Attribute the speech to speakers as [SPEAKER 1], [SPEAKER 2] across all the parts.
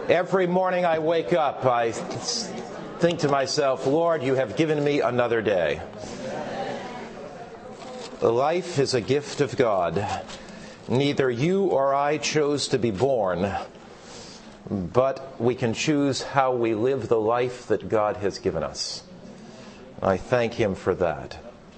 [SPEAKER 1] Every morning I wake up, I think to myself, Lord, you have given me another day. Life is a gift of God. Neither you or I chose to be born, but we can choose how we live the life that God has given us. I thank Him for that.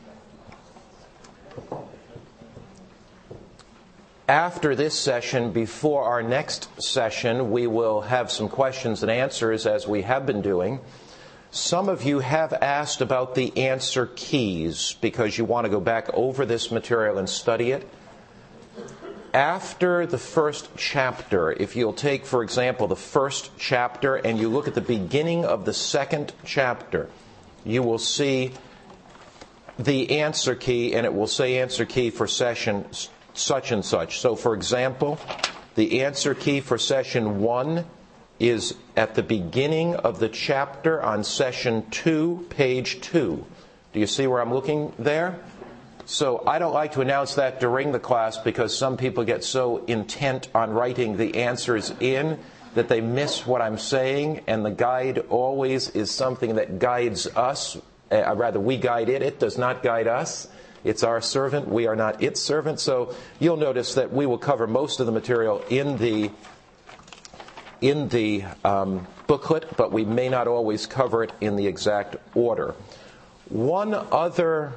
[SPEAKER 1] After this session, before our next session, we will have some questions and answers as we have been doing. Some of you have asked about the answer keys because you want to go back over this material and study it. After the first chapter, if you'll take, for example, the first chapter and you look at the beginning of the second chapter, you will see the answer key, and it will say answer key for session such and such. So, for example, the answer key for session 1 is at the beginning of the chapter on session 2, page 2. Do you see where I'm looking there? So I don't like to announce that during the class because some people get so intent on writing the answers in that they miss what I'm saying, and the guide always is something that guides us. Rather, we guide it. It does not guide us. It's our servant. We are not its servant. So you'll notice that we will cover most of the material in the booklet, but we may not always cover it in the exact order. One other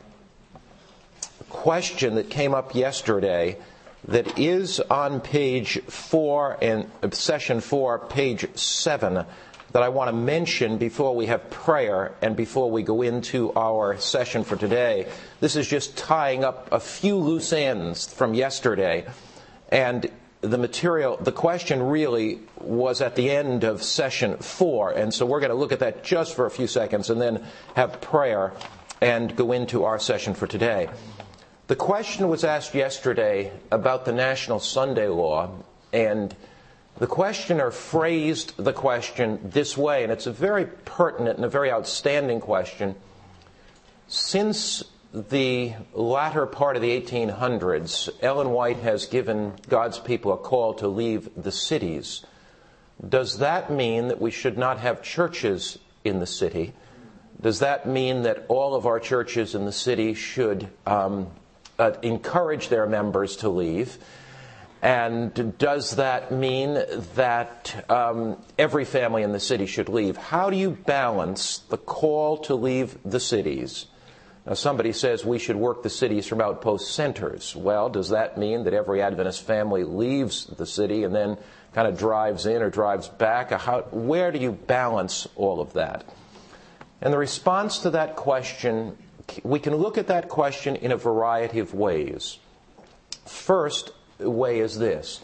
[SPEAKER 1] question that came up yesterday that is on page 4 and session 4, page 7, that I want to mention before we have prayer and before we go into our session for today. This is just tying up a few loose ends from yesterday. And the question really was at the end of session 4. And so we're going to look at that just for a few seconds and then have prayer and go into our session for today. The question was asked yesterday about the National Sunday Law, and the questioner phrased the question this way, and it's a very pertinent and a very outstanding question. Since the latter part of the 1800s, Ellen White has given God's people a call to leave the cities. Does that mean that we should not have churches in the city? Does that mean that all of our churches in the city should encourage their members to leave? And does that mean that every family in the city should leave? How do you balance the call to leave the cities? Now, somebody says we should work the cities from outpost centers. Well, does that mean that every Adventist family leaves the city and then kind of drives in or drives back? Where do you balance all of that? And the response to that question, we can look at that question in a variety of ways. First way is this: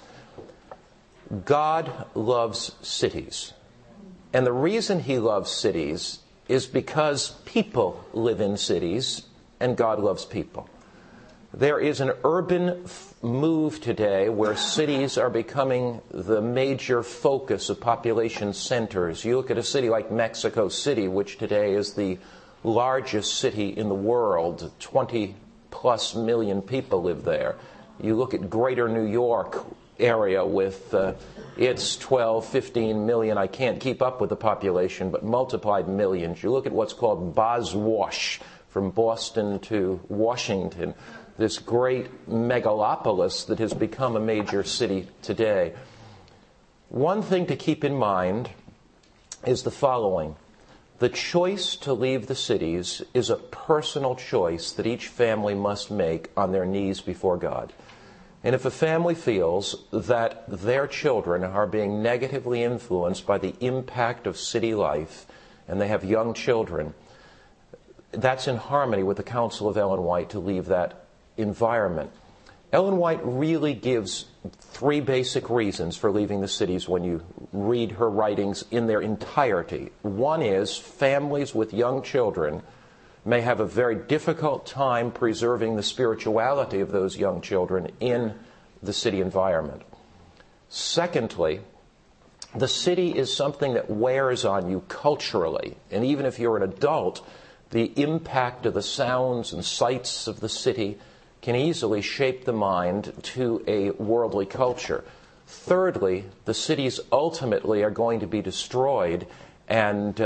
[SPEAKER 1] God loves cities. And the reason He loves cities is because people live in cities and God loves people. There is an urban move today where cities are becoming the major focus of population centers. You look at a city like Mexico City, which today is the largest city in the world. 20+ million people live there. You look at greater New York area with its 12, 15 million, I can't keep up with the population, but multiplied millions. You look at what's called Boswash, from Boston to Washington, this great megalopolis that has become a major city today. One thing to keep in mind is the following. The choice to leave the cities is a personal choice that each family must make on their knees before God. And if a family feels that their children are being negatively influenced by the impact of city life, and they have young children, that's in harmony with the counsel of Ellen White to leave that environment. Ellen White really gives 3 basic reasons for leaving the cities when you read her writings in their entirety. One is families with young children may have a very difficult time preserving the spirituality of those young children in the city environment. Secondly, the city is something that wears on you culturally. And even if you're an adult, the impact of the sounds and sights of the city can easily shape the mind to a worldly culture. Thirdly, the cities ultimately are going to be destroyed, and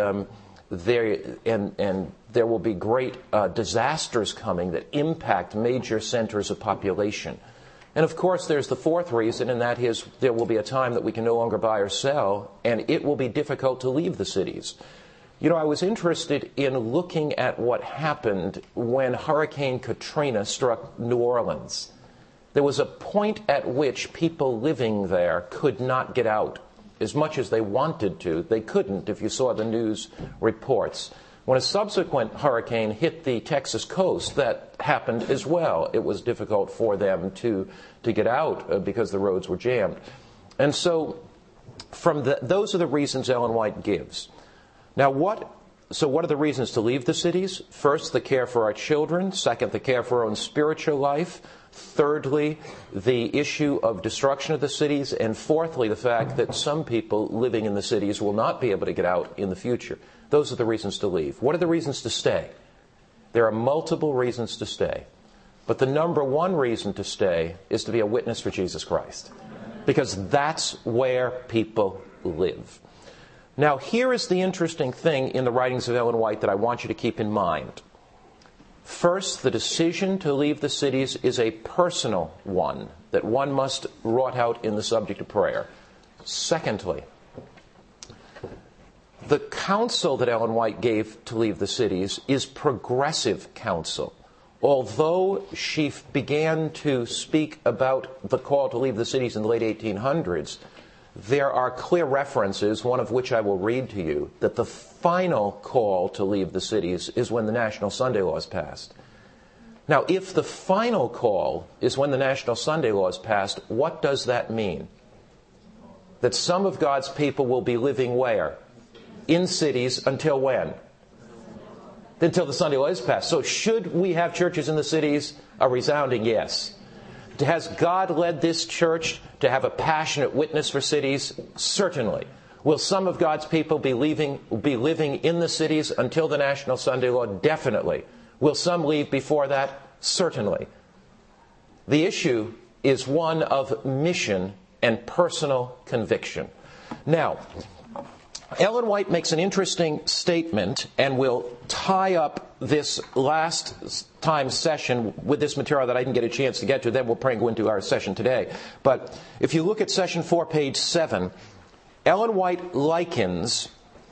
[SPEAKER 1] there will be great disasters coming that impact major centers of population. And of course, there's the fourth reason, and that is there will be a time that we can no longer buy or sell, and it will be difficult to leave the cities. You know, I was interested in looking at what happened when Hurricane Katrina struck New Orleans. There was a point at which people living there could not get out. As much as they wanted to, they couldn't, if you saw the news reports. When a subsequent hurricane hit the Texas coast, that happened as well. It was difficult for them to get out because the roads were jammed. And so those are the reasons Ellen White gives. Now, what are the reasons to leave the cities? First, the care for our children. Second, the care for our own spiritual life. Thirdly, the issue of destruction of the cities. And fourthly, the fact that some people living in the cities will not be able to get out in the future. Those are the reasons to leave. What are the reasons to stay? There are multiple reasons to stay. But the number one reason to stay is to be a witness for Jesus Christ. Because that's where people live. Now, here is the interesting thing in the writings of Ellen White that I want you to keep in mind. First, the decision to leave the cities is a personal one that one must wrought out in the subject of prayer. Secondly, the counsel that Ellen White gave to leave the cities is progressive counsel. Although she began to speak about the call to leave the cities in the late 1800s, there are clear references, one of which I will read to you, that the final call to leave the cities is when the National Sunday Law is passed. Now, if the final call is when the National Sunday Law is passed, what does that mean? That some of God's people will be living where? In cities until when? Until the Sunday Law is passed. So should we have churches in the cities? A resounding yes. Has God led this church to have a passionate witness for cities? Certainly. Will some of God's people be living in the cities until the National Sunday Law? Definitely. Will some leave before that? Certainly. The issue is one of mission and personal conviction. Now, Ellen White makes an interesting statement, and we'll tie up this last time session with this material that I didn't get a chance to get to. Then we'll probably go into our session today. But if you look at session 4, page 7, Ellen White likens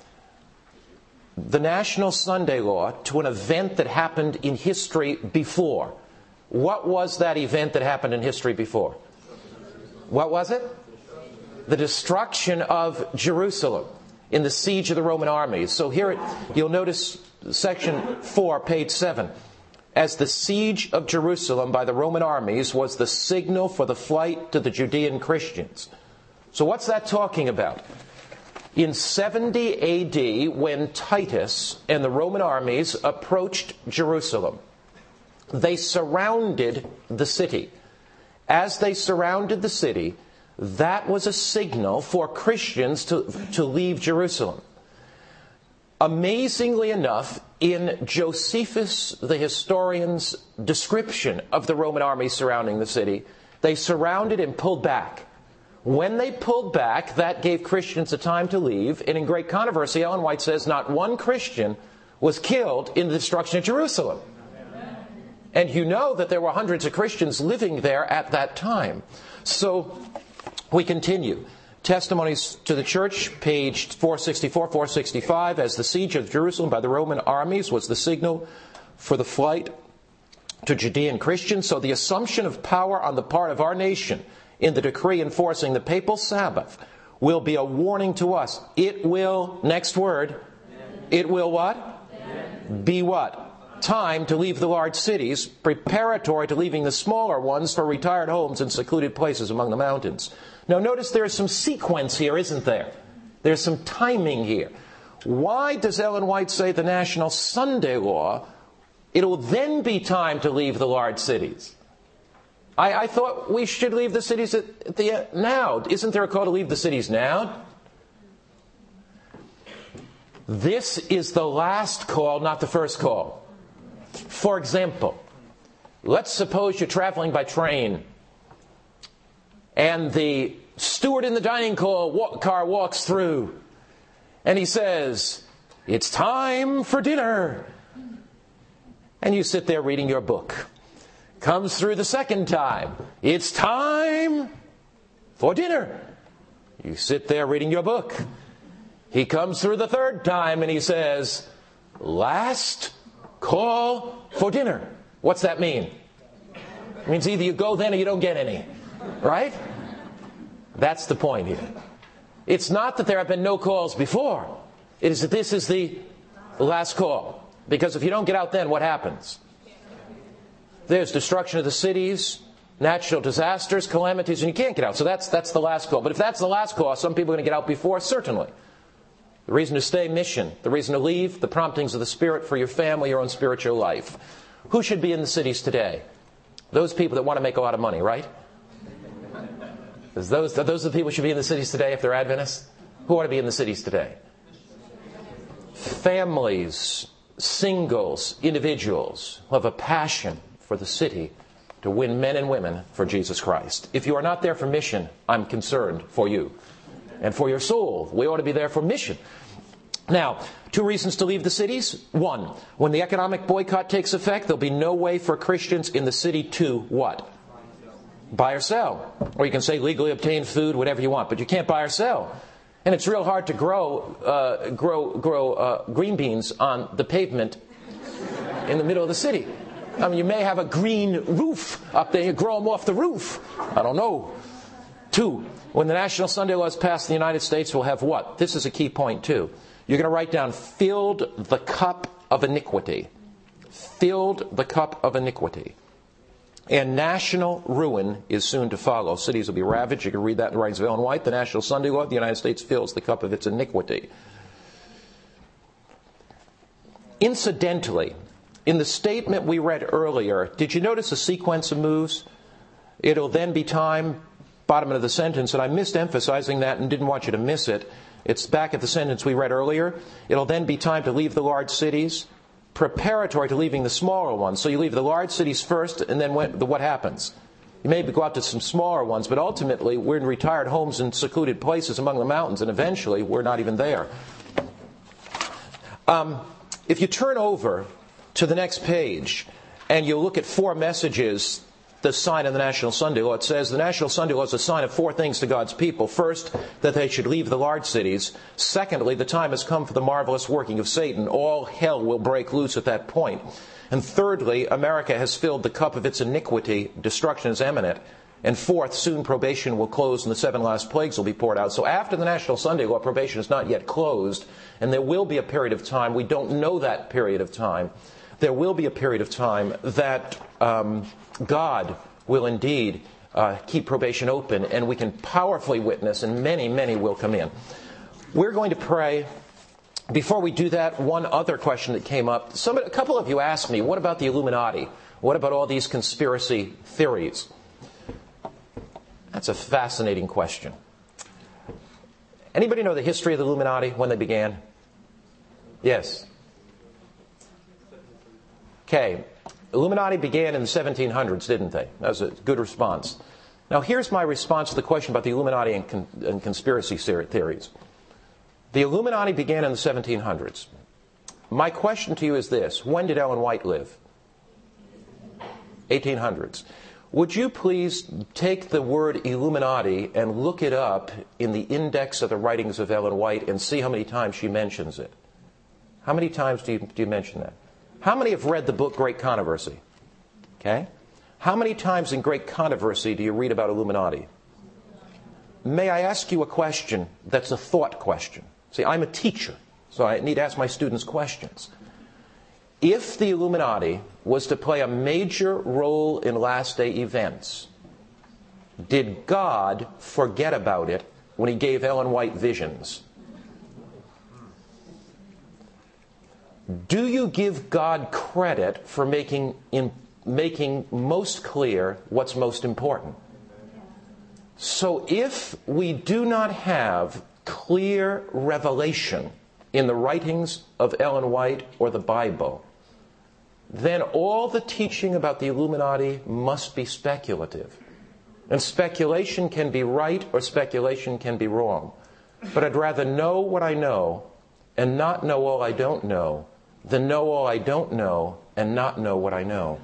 [SPEAKER 1] the National Sunday Law to an event that happened in history before. What was that event that happened in history before? What was it? The destruction of Jerusalem in the siege of the Roman armies. So here you'll notice section 4, page 7. As the siege of Jerusalem by the Roman armies was the signal for the flight to the Judean Christians. So what's that talking about? In 70 A.D., when Titus and the Roman armies approached Jerusalem, they surrounded the city. As they surrounded the city, that was a signal for Christians to leave Jerusalem. Amazingly enough, in Josephus, the historian's description of the Roman army surrounding the city, they surrounded and pulled back. When they pulled back, that gave Christians a time to leave. And in great controversy, Ellen White says not one Christian was killed in the destruction of Jerusalem. And you know that there were hundreds of Christians living there at that time. So we continue. Testimonies to the Church, page 464, 465. As the siege of Jerusalem by the Roman armies was the signal for the flight to Judean Christians, so the assumption of power on the part of our nation in the decree enforcing the papal Sabbath will be a warning to us. It will, next word, it will what? Be what? Time to leave the large cities, preparatory to leaving the smaller ones for retired homes and secluded places among the mountains. Now notice there's some sequence here, isn't there? There's some timing here. Why does Ellen White say the National Sunday Law, it'll then be time to leave the large cities? I thought we should leave the cities now. Isn't there a call to leave the cities now? This is the last call, not the first call. For example, let's suppose you're traveling by train and the steward in the dining car walks through, and he says, "It's time for dinner." And you sit there reading your book. Comes through the second time. "It's time for dinner." You sit there reading your book. He comes through the third time and he says, "Last call for dinner." What's that mean? It means either you go then or you don't get any. Right? That's the point here. It's not that there have been no calls before. It is that this is the last call. Because if you don't get out then, what happens? There's destruction of the cities, natural disasters, calamities, and you can't get out. So that's the last call. But if that's the last call, some people are going to get out before, certainly. The reason to stay, mission. The reason to leave, the promptings of the Spirit for your family, your own spiritual life. Who should be in the cities today? Those people that want to make a lot of money, right? Those are the people who should be in the cities today if they're Adventists? Who ought to be in the cities today? Families, singles, individuals who have a passion for the city to win men and women for Jesus Christ. If you are not there for mission, I'm concerned for you and for your soul. We ought to be there for mission. Now, 2 reasons to leave the cities. 1, when the economic boycott takes effect, there'll be no way for Christians in the city to what? Buy or sell. Or you can say legally obtain food, whatever you want, but you can't buy or sell. And it's real hard to grow green beans on the pavement in the middle of the city. I mean, you may have a green roof up there. You grow them off the roof. I don't know. 2, when the National Sunday Law is passed in the United States, we'll have what? This is a key point, too. You're going to write down, "filled the cup of iniquity." Filled the cup of iniquity. And national ruin is soon to follow. Cities will be ravaged. You can read that in the writings of Ellen White. The National Sunday Law, the United States fills the cup of its iniquity. Incidentally, in the statement we read earlier, did you notice a sequence of moves? It'll then be time, bottom of the sentence, and I missed emphasizing that and didn't want you to miss it. It's back at the sentence we read earlier. It'll then be time to leave the large cities, preparatory to leaving the smaller ones. So you leave the large cities first, and then what happens? You may go out to some smaller ones, but ultimately we're in retired homes in secluded places among the mountains, and eventually we're not even there. If you turn over to the next page, and you look at 4 messages, the sign of the National Sunday Law, it says the National Sunday Law is a sign of 4 things to God's people. First, that they should leave the large cities. Secondly, the time has come for the marvelous working of Satan. All hell will break loose at that point. And thirdly, America has filled the cup of its iniquity. Destruction is imminent. And fourth, soon probation will close and the 7 last plagues will be poured out. So after the National Sunday Law, probation is not yet closed. And there will be a period of time, we don't know that period of time, there will be a period of time that God will indeed keep probation open, and we can powerfully witness, and many, many will come in. We're going to pray. Before we do that, one other question that came up. A couple of you asked me, what about the Illuminati? What about all these conspiracy theories? That's a fascinating question. Anybody know the history of the Illuminati, when they began? Yes. Okay. Illuminati began in the 1700s, didn't they? That was a good response. Now, here's my response to the question about the Illuminati and conspiracy theories. The Illuminati began in the 1700s. My question to you is this. When did Ellen White live? 1800s. Would you please take the word Illuminati and look it up in the index of the writings of Ellen White and see how many times she mentions it? How many times do you mention that? How many have read the book Great Controversy? Okay? How many times in Great Controversy do you read about Illuminati? May I ask you a question that's a thought question? See, I'm a teacher, so I need to ask my students questions. If the Illuminati was to play a major role in last day events, did God forget about it when He gave Ellen White visions? Do you give God credit for making most clear what's most important? So if we do not have clear revelation in the writings of Ellen White or the Bible, then all the teaching about the Illuminati must be speculative. And speculation can be right or speculation can be wrong. But I'd rather know what I know and not know all I don't know than know all I don't know and not know what I know.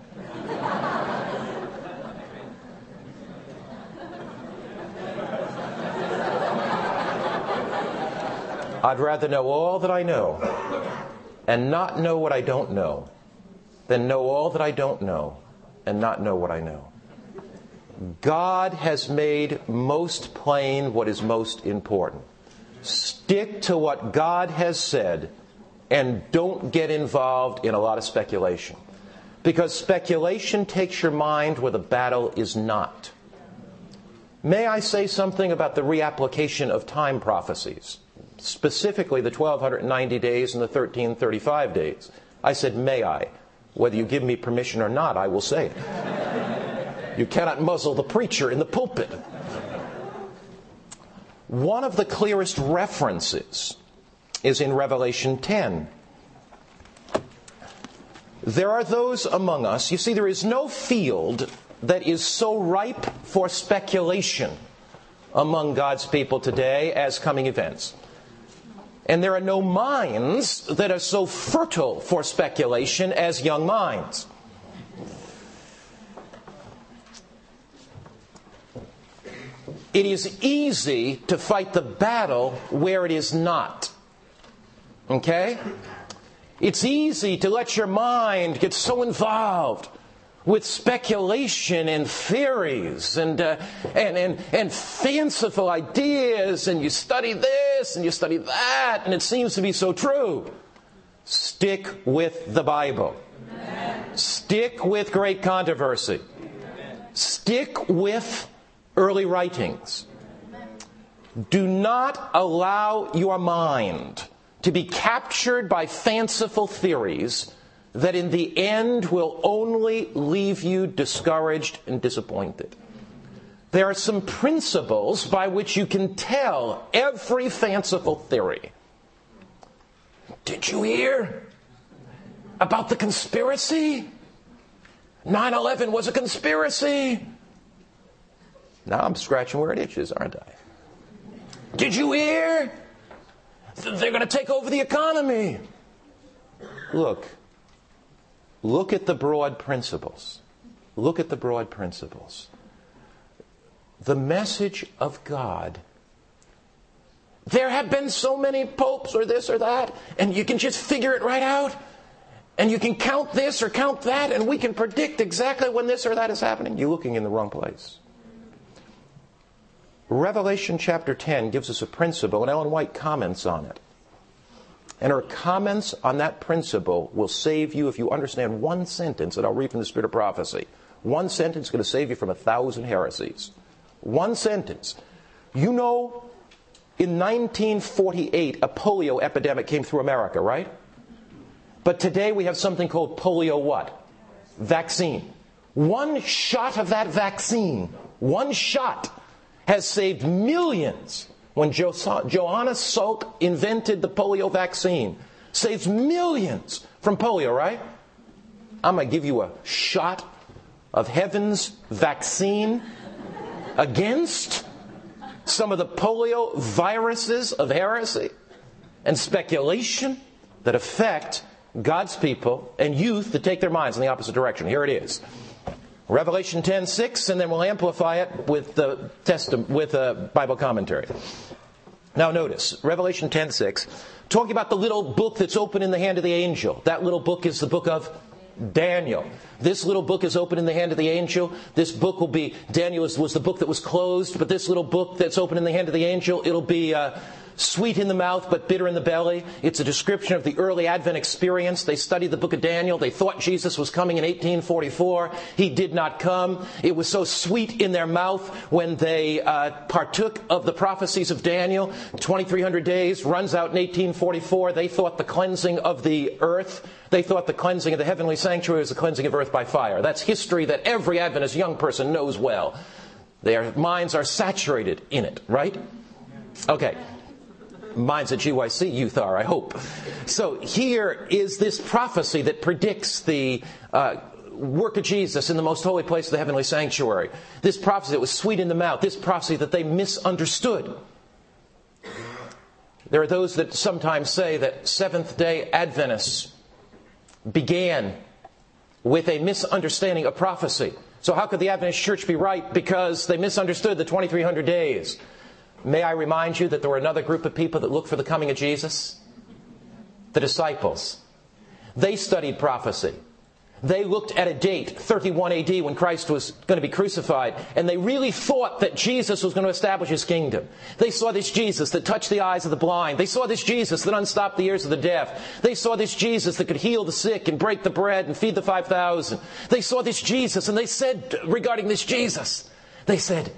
[SPEAKER 1] I'd rather know all that I know and not know what I don't know than know all that I don't know and not know what I know. God has made most plain what is most important. Stick to what God has said and don't get involved in a lot of speculation. Because speculation takes your mind where the battle is not. May I say something about the reapplication of time prophecies? Specifically the 1290 days and the 1335 days. I said, may I? Whether you give me permission or not, I will say it. You cannot muzzle the preacher in the pulpit. One of the clearest references is in Revelation 10. There are those among us, you see, there is no field that is so ripe for speculation among God's people today as coming events. And there are no minds that are so fertile for speculation as young minds. It is easy to fight the battle where it is not. Okay? It's easy to let your mind get so involved with speculation and theories and fanciful ideas, and you study this and you study that, and it seems to be so true. Stick with the Bible. Amen. Stick with great controversy. Amen. Stick with early writings. Do not allow your mind to be captured by fanciful theories that in the end will only leave you discouraged and disappointed. There are some principles by which you can tell every fanciful theory. Did you hear about the conspiracy? 9/11 was a conspiracy. Now I'm scratching where it itches, aren't I? Did you hear? They're going to take over the economy. Look at the broad principles. Look at the broad principles. The message of God. There have been so many popes or this or that, and you can just figure it right out. And you can count this or count that, and we can predict exactly when this or that is happening. You're looking in the wrong place. Revelation chapter 10 gives us a principle, and Ellen White comments on it. And her comments on that principle will save you if you understand one sentence that I'll read from the Spirit of Prophecy. One sentence is going to save you from 1,000 heresies. One sentence. You know, in 1948, a polio epidemic came through America, right? But today we have something called polio what? Vaccine. One shot of that vaccine, one shot, has saved millions. When Johannes Salk invented the polio vaccine, saves millions from polio, right? I'm going to give you a shot of heaven's vaccine against some of the polio viruses of heresy and speculation that affect God's people and youth that take their minds in the opposite direction. Here it is. Revelation 10:6, and then we'll amplify it with a Bible commentary. Now notice, Revelation 10:6, talking about the little book that's open in the hand of the angel. That little book is the book of Daniel. This little book is open in the hand of the angel. This book will be, Daniel was the book that was closed, but this little book that's open in the hand of the angel, it'll be sweet in the mouth but bitter in the belly. It's a description of the early Advent experience. They studied the book of Daniel. They thought Jesus was coming in 1844. He did not come. It was so sweet in their mouth when they partook of the prophecies of Daniel. 2,300 days runs out in 1844. They thought the cleansing of the earth, they thought the cleansing of the heavenly sanctuary was the cleansing of earth by fire. That's history that every Adventist young person knows well. Their minds are saturated in it, right? Okay. Minds at GYC youth are, I hope. So here is this prophecy that predicts the work of Jesus in the most holy place of the heavenly sanctuary. This prophecy that was sweet in the mouth. This prophecy that they misunderstood. There are those that sometimes say that Seventh-day Adventists began with a misunderstanding of prophecy. So how could the Adventist church be right? Because they misunderstood the 2300 days. May I remind you that there were another group of people that looked for the coming of Jesus? The disciples. They studied prophecy. They looked at a date, 31 AD, when Christ was going to be crucified, and they really thought that Jesus was going to establish His kingdom. They saw this Jesus that touched the eyes of the blind. They saw this Jesus that unstopped the ears of the deaf. They saw this Jesus that could heal the sick and break the bread and feed the 5,000. They saw this Jesus, and they said regarding this Jesus, they said,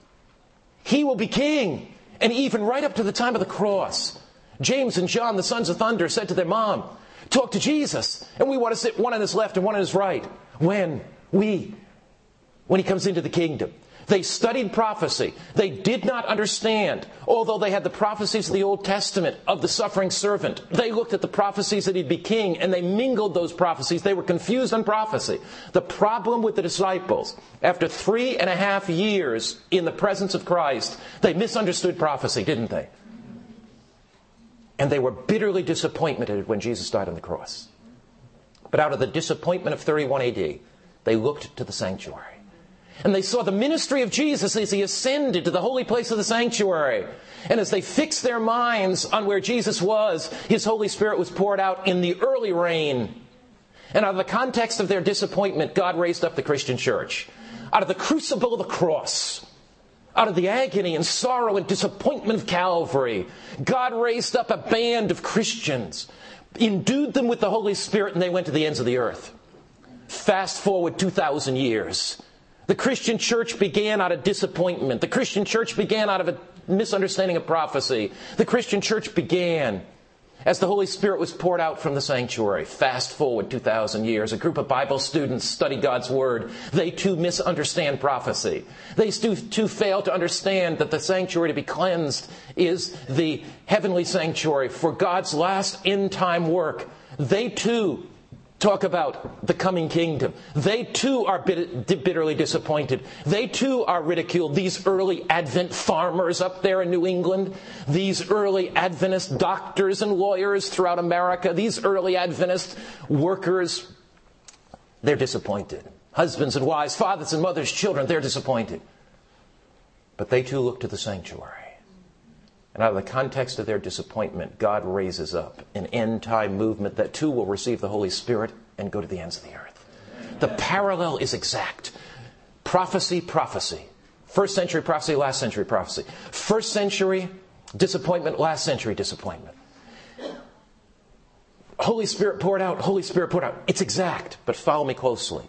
[SPEAKER 1] He will be king. And even right up to the time of the cross, James and John, the sons of thunder, said to their mom, talk to Jesus, and we want to sit one on His left and one on His right when He comes into the kingdom. They studied prophecy. They did not understand, although they had the prophecies of the Old Testament of the suffering servant. They looked at the prophecies that He'd be king, and they mingled those prophecies. They were confused on prophecy. The problem with the disciples, after 3.5 years in the presence of Christ, they misunderstood prophecy, didn't they? And they were bitterly disappointed when Jesus died on the cross. But out of the disappointment of 31 AD, they looked to the sanctuary. And they saw the ministry of Jesus as He ascended to the holy place of the sanctuary. And as they fixed their minds on where Jesus was, His Holy Spirit was poured out in the early rain. And out of the context of their disappointment, God raised up the Christian church. Out of the crucible of the cross, out of the agony and sorrow and disappointment of Calvary, God raised up a band of Christians, endued them with the Holy Spirit, and they went to the ends of the earth. Fast forward 2,000 years. The Christian church began out of disappointment. The Christian church began out of a misunderstanding of prophecy. The Christian church began as the Holy Spirit was poured out from the sanctuary. Fast forward 2,000 years. A group of Bible students study God's Word. They too misunderstand prophecy. They too fail to understand that the sanctuary to be cleansed is the heavenly sanctuary for God's last end-time work. They too talk about the coming kingdom. They too are bitterly disappointed. They too are ridiculed. These early Advent farmers up there in New England, these early Adventist doctors and lawyers throughout America, these early Adventist workers, they're disappointed. Husbands and wives, fathers and mothers, children, they're disappointed. But they too look to the sanctuary. And out of the context of their disappointment, God raises up an end-time movement that too will receive the Holy Spirit and go to the ends of the earth. The parallel is exact. Prophecy. First century prophecy, last century prophecy. First century disappointment, last century disappointment. Holy Spirit poured out, Holy Spirit poured out. It's exact, but follow me closely.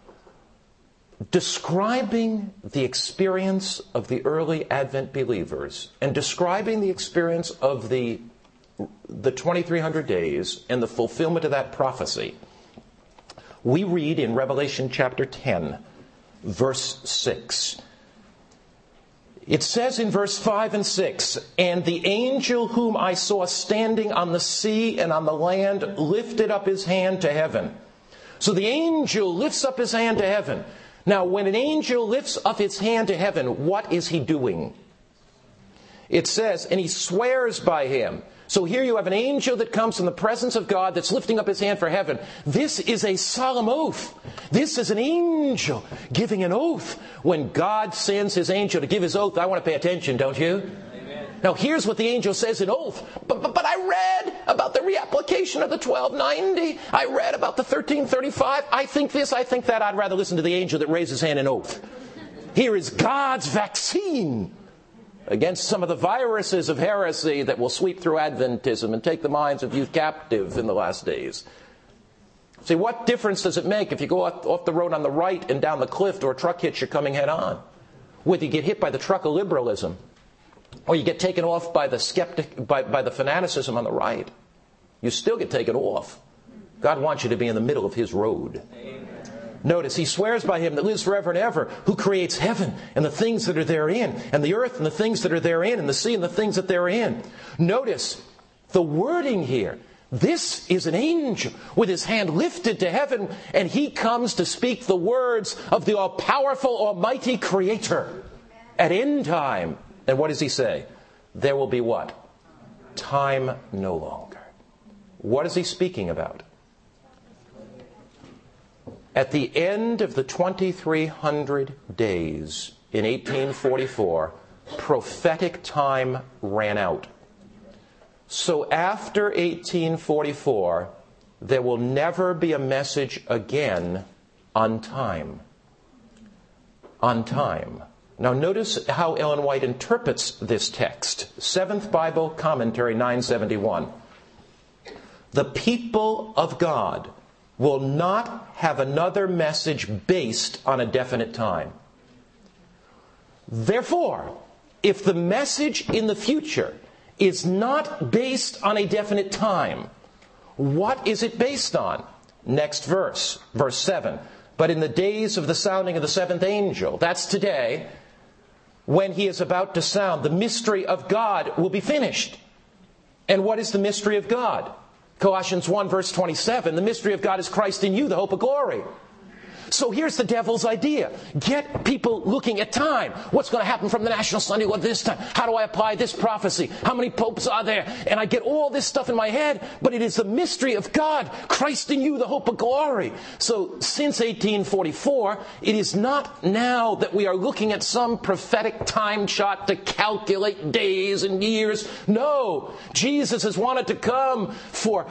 [SPEAKER 1] Describing the experience of the early Advent believers and describing the experience of the 2300 days and the fulfillment of that prophecy, we read in Revelation chapter 10, verse 6. It says in verse 5 and 6, "And the angel whom I saw standing on the sea and on the land lifted up his hand to heaven." So the angel lifts up his hand to heaven. Now, when an angel lifts up his hand to heaven, what is he doing? It says, and he swears by him. So here you have an angel that comes from the presence of God that's lifting up his hand for heaven. This is a solemn oath. This is an angel giving an oath. When God sends His angel to give His oath, I want to pay attention, don't you? Now here's what the angel says in oath. But I read about the reapplication of the 1290. I read about the 1335. I think this, I think that. I'd rather listen to the angel that raised his hand in oath. Here is God's vaccine against some of the viruses of heresy that will sweep through Adventism and take the minds of youth captive in the last days. See, what difference does it make if you go off the road on the right and down the cliff or a truck hits you coming head on? Whether you get hit by the truck of liberalism, or you get taken off by the by the fanaticism on the right, you still get taken off. God wants you to be in the middle of His road. Amen. Notice, He swears by Him that lives forever and ever, who creates heaven and the things that are therein, and the earth and the things that are therein, and the sea and the things that they're in. Notice the wording here. This is an angel with his hand lifted to heaven, and he comes to speak the words of the all-powerful, almighty Creator at end time. And what does he say? There will be what? Time no longer. What is he speaking about? At the end of the 2300 days in 1844, prophetic time ran out. So after 1844, there will never be a message again on time. On time. Now notice how Ellen White interprets this text. 7th Bible Commentary 971. The people of God will not have another message based on a definite time. Therefore, if the message in the future is not based on a definite time, what is it based on? Next verse, verse 7. But in the days of the sounding of the seventh angel, that's today, when he is about to sound, the mystery of God will be finished. And what is the mystery of God? Colossians 1 verse 27, the mystery of God is Christ in you, the hope of glory. So here's the devil's idea. Get people looking at time. What's going to happen from the National Sunday Law this time? How do I apply this prophecy? How many popes are there? And I get all this stuff in my head, but it is the mystery of God, Christ in you, the hope of glory. So since 1844, it is not now that we are looking at some prophetic time chart to calculate days and years. No, Jesus has wanted to come for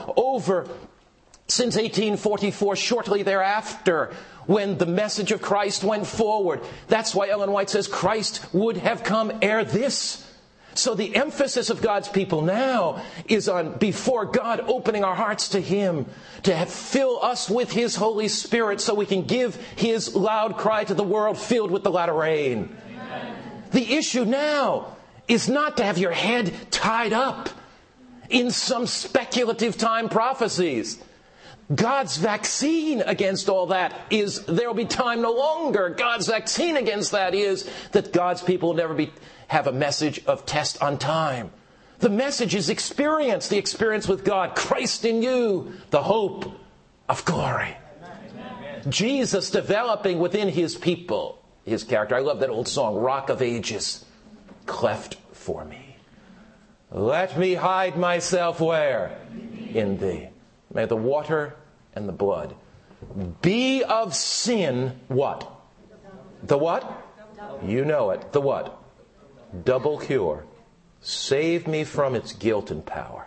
[SPEAKER 1] since 1844, shortly thereafter, when the message of Christ went forward. That's why Ellen White says Christ would have come ere this. So the emphasis of God's people now is on, before God, opening our hearts to Him, to fill us with His Holy Spirit so we can give His loud cry to the world filled with the latter rain. Amen. The issue now is not to have your head tied up in some speculative time prophecies. God's vaccine against all that is there will be time no longer. God's vaccine against that is that God's people will never have a message of test on time. The message is experience, the experience with God. Christ in you, the hope of glory. Amen. Jesus developing within His people His character. I love that old song, Rock of Ages, cleft for me. Let me hide myself where? In Thee. May the water and the blood be of sin what? The what? You know it. The what? Double cure. Save me from its guilt and power.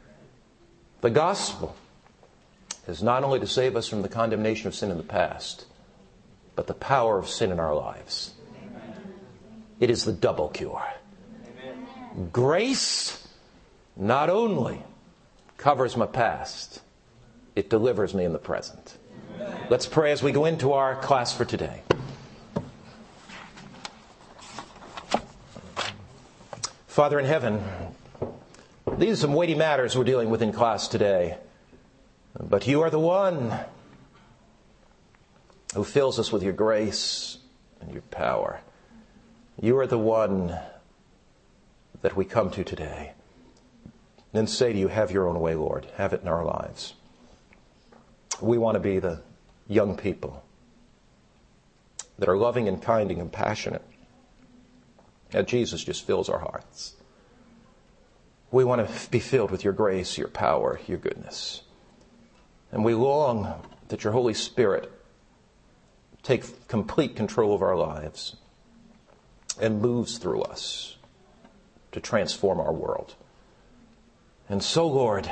[SPEAKER 1] The gospel is not only to save us from the condemnation of sin in the past, but the power of sin in our lives. It is the double cure. Grace not only covers my past, it delivers me in the present. Let's pray as we go into our class for today. Father in heaven, these are some weighty matters we're dealing with in class today. But You are the one who fills us with Your grace and Your power. You are the one that we come to today and say to You, have Your own way, Lord. Have it in our lives. We want to be the young people that are loving and kind and compassionate. And Jesus just fills our hearts. We want to be filled with Your grace, Your power, Your goodness. And we long that Your Holy Spirit take complete control of our lives and moves through us to transform our world. And so, Lord,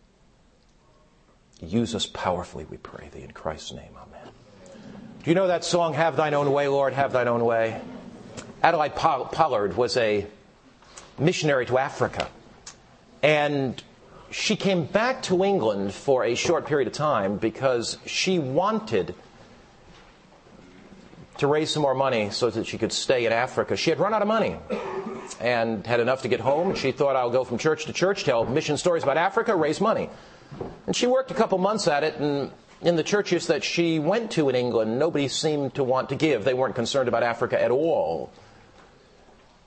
[SPEAKER 1] use us powerfully, we pray Thee, in Christ's name. Amen. Do you know that song, Have Thine Own Way, Lord, Have Thine Own Way? Adelaide Pollard was a missionary to Africa. And she came back to England for a short period of time because she wanted to raise some more money so that she could stay in Africa. She had run out of money and had enough to get home. And she thought, I'll go from church to church, tell mission stories about Africa, raise money. And she worked a couple months at it, and in the churches that she went to in England, nobody seemed to want to give. They weren't concerned about Africa at all.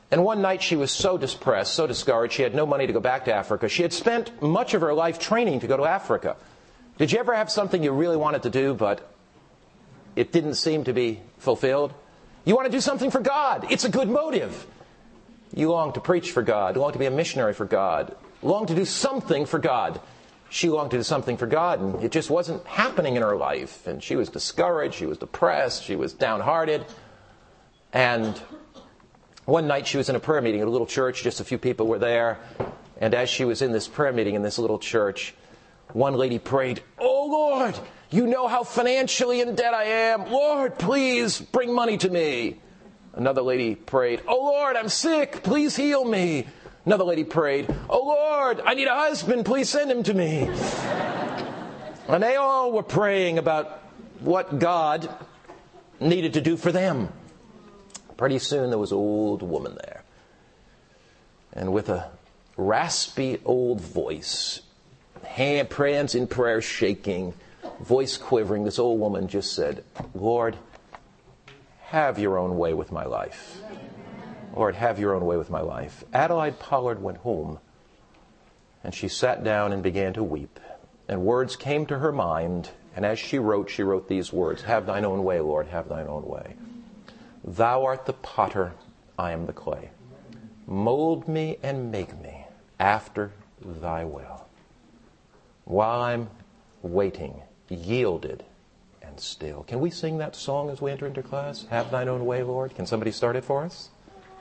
[SPEAKER 1] And one night she was so depressed, so discouraged, she had no money to go back to Africa. She had spent much of her life training to go to Africa. Did you ever have something you really wanted to do, but it didn't seem to be fulfilled? You want to do something for God. It's a good motive. You long to preach for God, long to be a missionary for God, long to do something for God. She longed to do something for God, and it just wasn't happening in her life. And she was discouraged, she was depressed, she was downhearted. And one night she was in a prayer meeting at a little church, just a few people were there. And as she was in this prayer meeting in this little church, one lady prayed, "Oh Lord, you know how financially in debt I am. Lord, please bring money to me." Another lady prayed, "Oh Lord, I'm sick. Please heal me." Another lady prayed, "Oh Lord, I need a husband. Please send him to me." And they all were praying about what God needed to do for them. Pretty soon there was an old woman there. And with a raspy old voice, hands in prayer shaking, voice quivering, this old woman just said, "Lord, have your own way with my life. Lord, have your own way with my life." Adelaide Pollard went home, and she sat down and began to weep. And words came to her mind, and as she wrote these words, "Have thine own way, Lord, have thine own way. Thou art the potter, I am the clay. Mold me and make me after thy will. While I'm waiting, yielded and still." Can we sing that song as we enter into class? Have thine own way, Lord. Can somebody start it for us?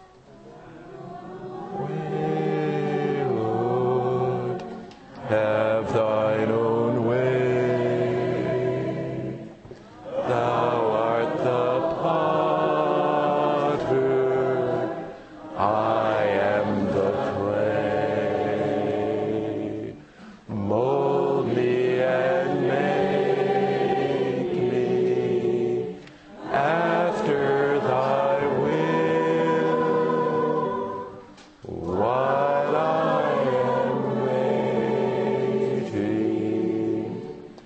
[SPEAKER 1] Way, Lord, have thine own way. Thou art the potter, I am the clay. Mold me and make me after thy will, while I am waiting,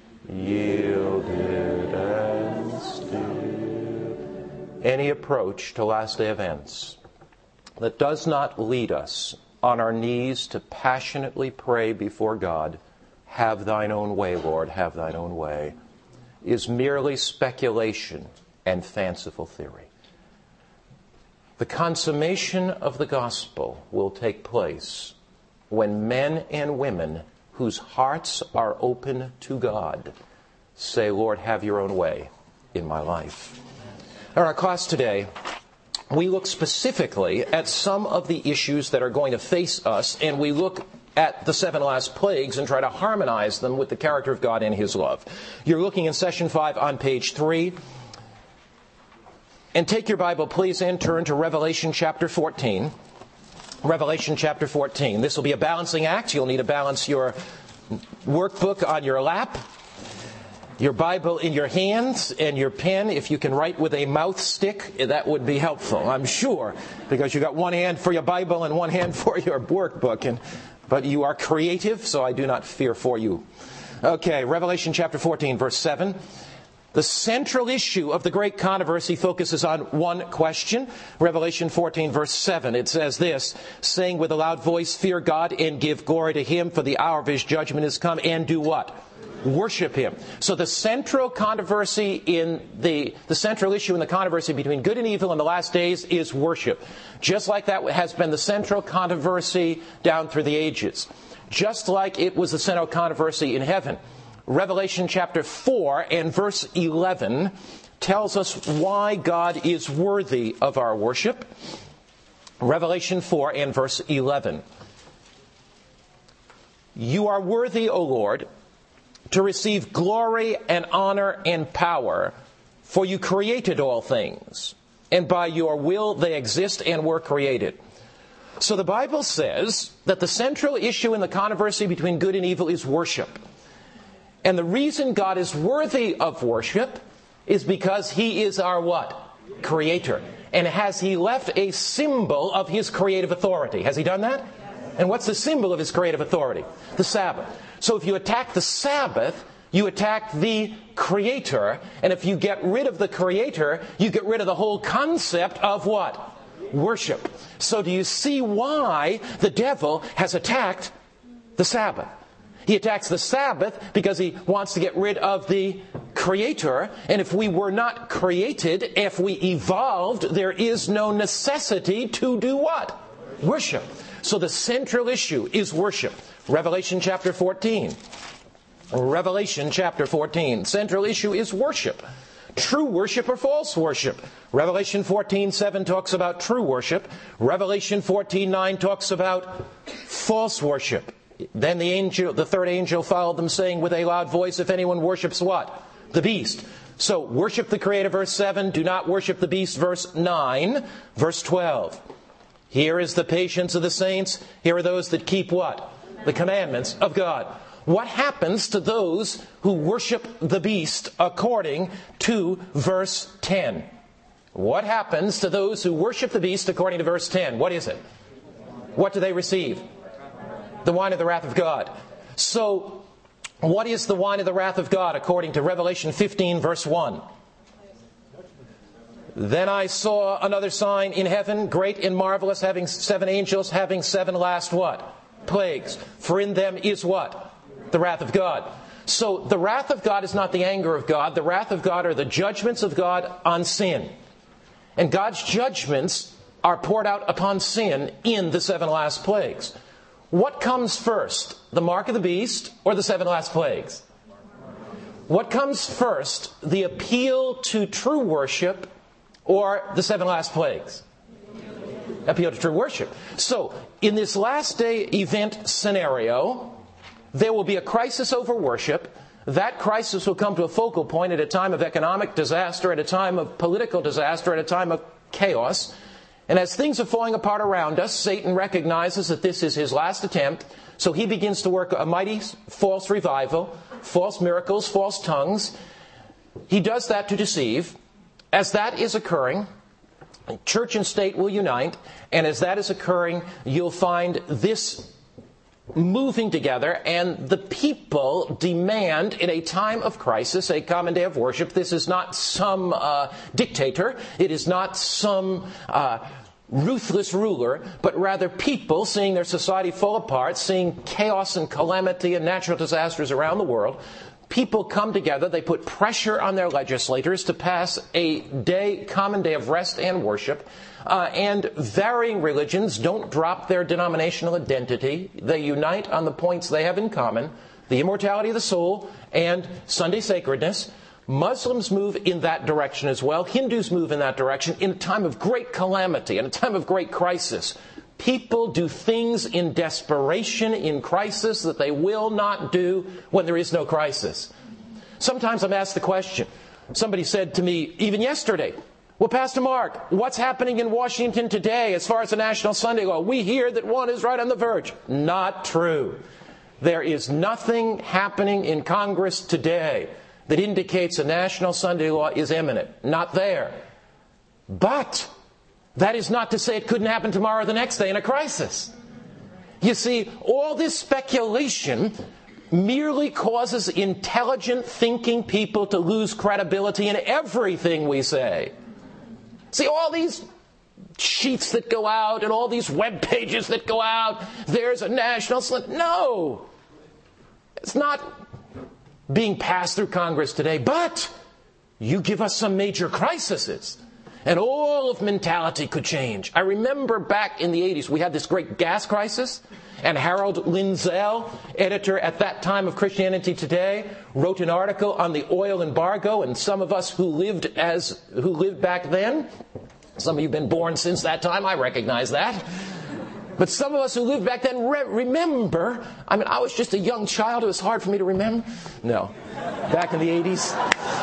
[SPEAKER 1] yielded and still. Any approach to last day events that does not lead us on our knees to passionately pray before God, "Have thine own way, Lord, have thine own way," is merely speculation and fanciful theory. The consummation of the gospel will take place when men and women whose hearts are open to God say, "Lord, have your own way in my life." In our class today, we look specifically at some of the issues that are going to face us, and we look at the 7 last plagues and try to harmonize them with the character of God and His love. You're looking in session 5 on page 3. And take your Bible, please, and turn to Revelation chapter 14. Revelation chapter 14. This will be a balancing act. You'll need to balance your workbook on your lap, your Bible in your hands, and your pen. If you can write with a mouth stick, that would be helpful, I'm sure, because you got one hand for your Bible and one hand for your workbook. But you are creative, so I do not fear for you. Okay, Revelation chapter 14, verse 7. The central issue of the great controversy focuses on one question. Revelation 14, verse 7. It says this, "Saying with a loud voice, fear God and give glory to Him, for the hour of His judgment is come." And do what? Worship Him. So the central controversy in the central issue in the controversy between good and evil in the last days is worship. Just like that has been the central controversy down through the ages. Just like it was the central controversy in heaven. Revelation chapter 4 and verse 11 tells us why God is worthy of our worship. Revelation 4 and verse 11. "You are worthy, O Lord, to receive glory and honor and power, for you created all things, and by your will they exist and were created." So the Bible says that the central issue in the controversy between good and evil is worship. And the reason God is worthy of worship is because He is our what? Creator. And has He left a symbol of His creative authority? Has He done that? And what's the symbol of His creative authority? The Sabbath. So if you attack the Sabbath, you attack the Creator. And if you get rid of the Creator, you get rid of the whole concept of what? worship. So do you see why the devil has attacked the Sabbath? He attacks the Sabbath because he wants to get rid of the Creator. And if we were not created, if we evolved, there is no necessity to do what? Worship. So the central issue is worship. Revelation chapter 14. Revelation chapter 14. Central issue is worship. True worship or false worship. Revelation 14:7 talks about true worship. Revelation 14:9 talks about false worship. Then the third angel followed them, saying with a loud voice, if anyone worships what? The beast. So worship the Creator, verse 7. Do not worship the beast, verse 9. Verse 12. Here is the patience of the saints. Here are those that keep what? The commandments of God. What happens to those who worship the beast according to verse 10? What happens to those who worship the beast according to verse 10? What is it? What do they receive? The wine of the wrath of God. So, what is the wine of the wrath of God according to Revelation 15 verse 1? Then I saw another sign in heaven, great and marvelous, having 7 angels, having 7 last what? Plagues. For in them is what? The wrath of God. So the wrath of God is not the anger of God. The wrath of God are the judgments of God on sin. And God's judgments are poured out upon sin in the 7 last plagues. What comes first? The mark of the beast or the 7 last plagues? What comes first? The appeal to true worship or the 7 last plagues? Appeal to true worship. So, in this last day event scenario, there will be a crisis over worship. That crisis will come to a focal point at a time of economic disaster, at a time of political disaster, at a time of chaos. And as things are falling apart around us, Satan recognizes that this is his last attempt. So he begins to work a mighty false revival, false miracles, false tongues. He does that to deceive. As that is occurring, church and state will unite. And as that is occurring, you'll find this moving together, and the people demand in a time of crisis a common day of worship. This is not some dictator. It is not some ruthless ruler, but rather people seeing their society fall apart, seeing chaos and calamity and natural disasters around the world. People come together, they put pressure on their legislators to pass a common day of rest and worship. And varying religions don't drop their denominational identity. They unite on the points they have in common, the immortality of the soul and Sunday sacredness. Muslims move in that direction as well. Hindus move in that direction in a time of great calamity, in a time of great crisis. People do things in desperation, in crisis, that they will not do when there is no crisis. Sometimes I'm asked the question. Somebody said to me, even yesterday, well, Pastor Mark, what's happening in Washington today as far as the national Sunday law? We hear that one is right on the verge. Not true. There is nothing happening in Congress today that indicates a national Sunday law is imminent. Not there. But that is not to say it couldn't happen tomorrow or the next day in a crisis. You see, all this speculation merely causes intelligent thinking people to lose credibility in everything we say. See, all these sheets that go out and all these web pages that go out, there's a national... No! It's not being passed through Congress today, but you give us some major crises, and all of mentality could change. I remember back in the 80s, we had this great gas crisis, and Harold Lindsell, editor at that time of Christianity Today, wrote an article on the oil embargo, and some of us who lived back then, some of you have been born since that time, I recognize that. But some of us who lived back then remember, I was just a young child, it was hard for me to remember. No, back in the 80s.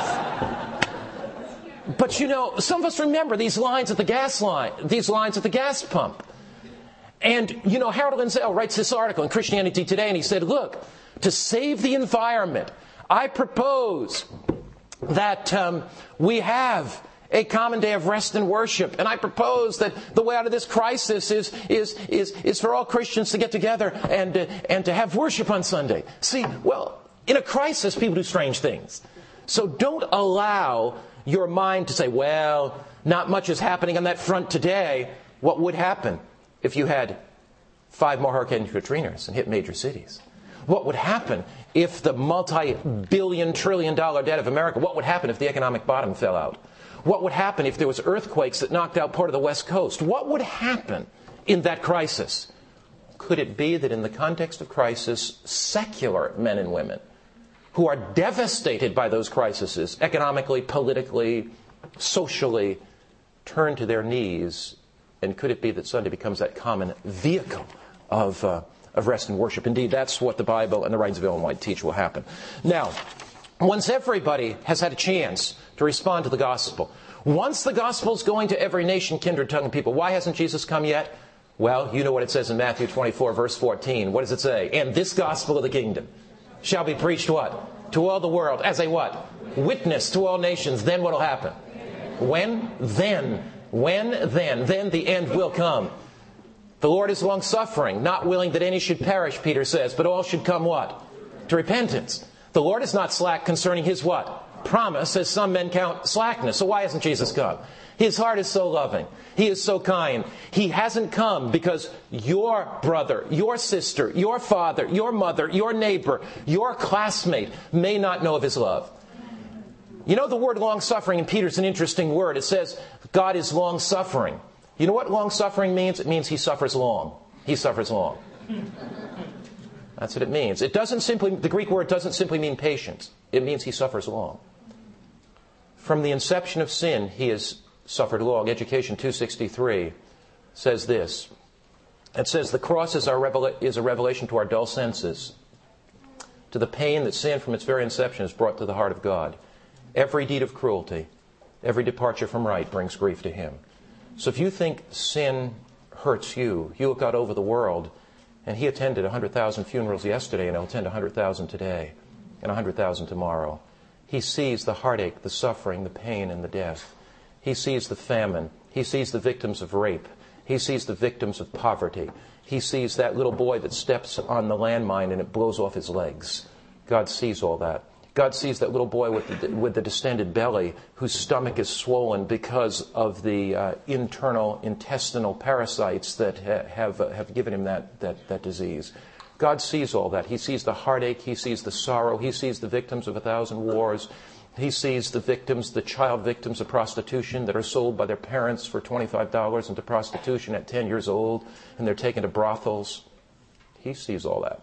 [SPEAKER 1] But some of us remember these lines at the gas line, these lines at the gas pump. And, Harold Lindsell writes this article in Christianity Today, and he said, look, to save the environment, I propose that we have a common day of rest and worship. And I propose that the way out of this crisis is for all Christians to get together and to have worship on Sunday. See, well, in a crisis, people do strange things. So don't allow your mind to say, well, not much is happening on that front today. What would happen if you had 5 more Hurricane Katrinas and hit major cities? What would happen if the multi-billion, trillion-dollar debt of America, what would happen if the economic bottom fell out? What would happen if there was earthquakes that knocked out part of the West Coast? What would happen in that crisis? Could it be that in the context of crisis, secular men and women who are devastated by those crises, economically, politically, socially, turn to their knees? And could it be that Sunday becomes that common vehicle of rest and worship? Indeed, that's what the Bible and the writings of Ellen White teach will happen. Now, once everybody has had a chance to respond to the gospel, once the gospel's going to every nation, kindred, tongue, and people, why hasn't Jesus come yet? Well, you know what it says in Matthew 24, verse 14. What does it say? And this gospel of the kingdom shall be preached what? To all the world as a what? Witness to all nations. Then what will happen? When? Then. When? Then. Then the end will come. The Lord is long-suffering, not willing that any should perish, Peter says, but all should come what? To repentance. The Lord is not slack concerning His what? Promise, as some men count slackness. So why hasn't Jesus come? His heart is so loving. He is so kind. He hasn't come because your brother, your sister, your father, your mother, your neighbor, your classmate may not know of His love. You know, the word long-suffering in Peter's an interesting word. It says God is long-suffering. You know what long-suffering means? It means He suffers long. He suffers long. That's what it means. It doesn't simply, the Greek word doesn't simply mean patience. It means He suffers long. From the inception of sin, He has suffered long. Education 263 says this. It says, the cross is a revelation to our dull senses, to the pain that sin from its very inception has brought to the heart of God. Every deed of cruelty, every departure from right brings grief to Him. So if you think sin hurts you, you look out over the world, and He attended 100,000 funerals yesterday, and He'll attend 100,000 today, and 100,000 tomorrow. He sees the heartache, the suffering, the pain, and the death. He sees the famine. He sees the victims of rape. He sees the victims of poverty. He sees that little boy that steps on the landmine and it blows off his legs. God sees all that. God sees that little boy with the distended belly whose stomach is swollen because of the internal intestinal parasites that have given him that disease. God sees all that. He sees the heartache. He sees the sorrow. He sees the victims of 1,000 wars. He sees the victims, the child victims of prostitution that are sold by their parents for $25 into prostitution at 10 years old, and they're taken to brothels. He sees all that.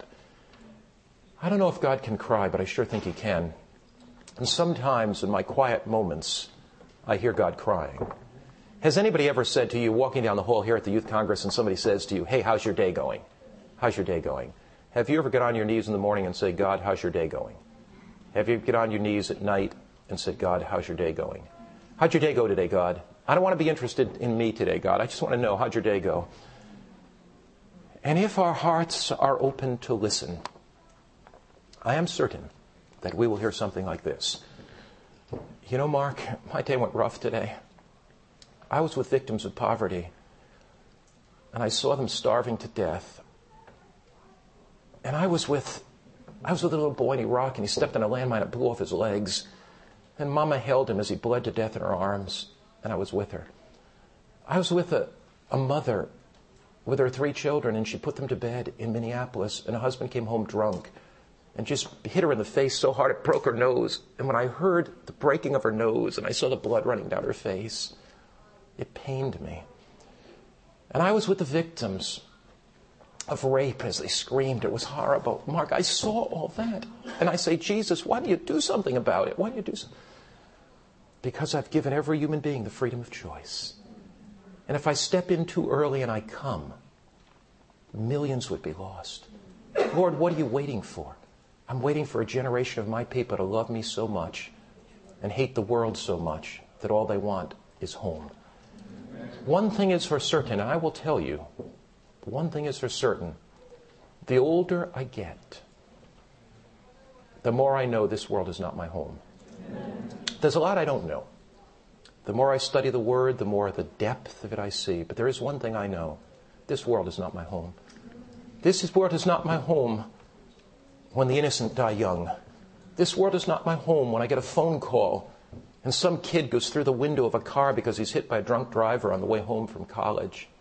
[SPEAKER 1] I don't know if God can cry, but I sure think He can. And sometimes in my quiet moments, I hear God crying. Has anybody ever said to you, walking down the hall here at the Youth Congress, and somebody says to you, hey, how's your day going? How's your day going? Have you ever got on your knees in the morning and say, God, how's your day going? Have you get on your knees at night and said, God, how's your day going? How'd your day go today, God? I don't want to be interested in me today, God. I just want to know, how'd your day go? And if our hearts are open to listen, I am certain that we will hear something like this. You know, Mark, my day went rough today. I was with victims of poverty, and I saw them starving to death. And I was with a little boy in Iraq, and he stepped on a landmine and blew off his legs. And Mama held him as he bled to death in her arms, and I was with her. I was with a mother with her 3 children, and she put them to bed in Minneapolis, and her husband came home drunk and just hit her in the face so hard it broke her nose. And when I heard the breaking of her nose and I saw the blood running down her face, it pained me. And I was with the victims of rape as they screamed. It was horrible. Mark, I saw all that. And I say, Jesus, why don't you do something about it? Why don't you do something? Because I've given every human being the freedom of choice. And if I step in too early and I come, millions would be lost. Lord, what are you waiting for? I'm waiting for a generation of my people to love me so much and hate the world so much that all they want is home. One thing is for certain, and I will tell you, one thing is for certain. The older I get, the more I know this world is not my home. There's a lot I don't know. The more I study the Word, the more the depth of it I see. But there is one thing I know. This world is not my home. This world is not my home when the innocent die young. This world is not my home when I get a phone call and some kid goes through the window of a car because he's hit by a drunk driver on the way home from college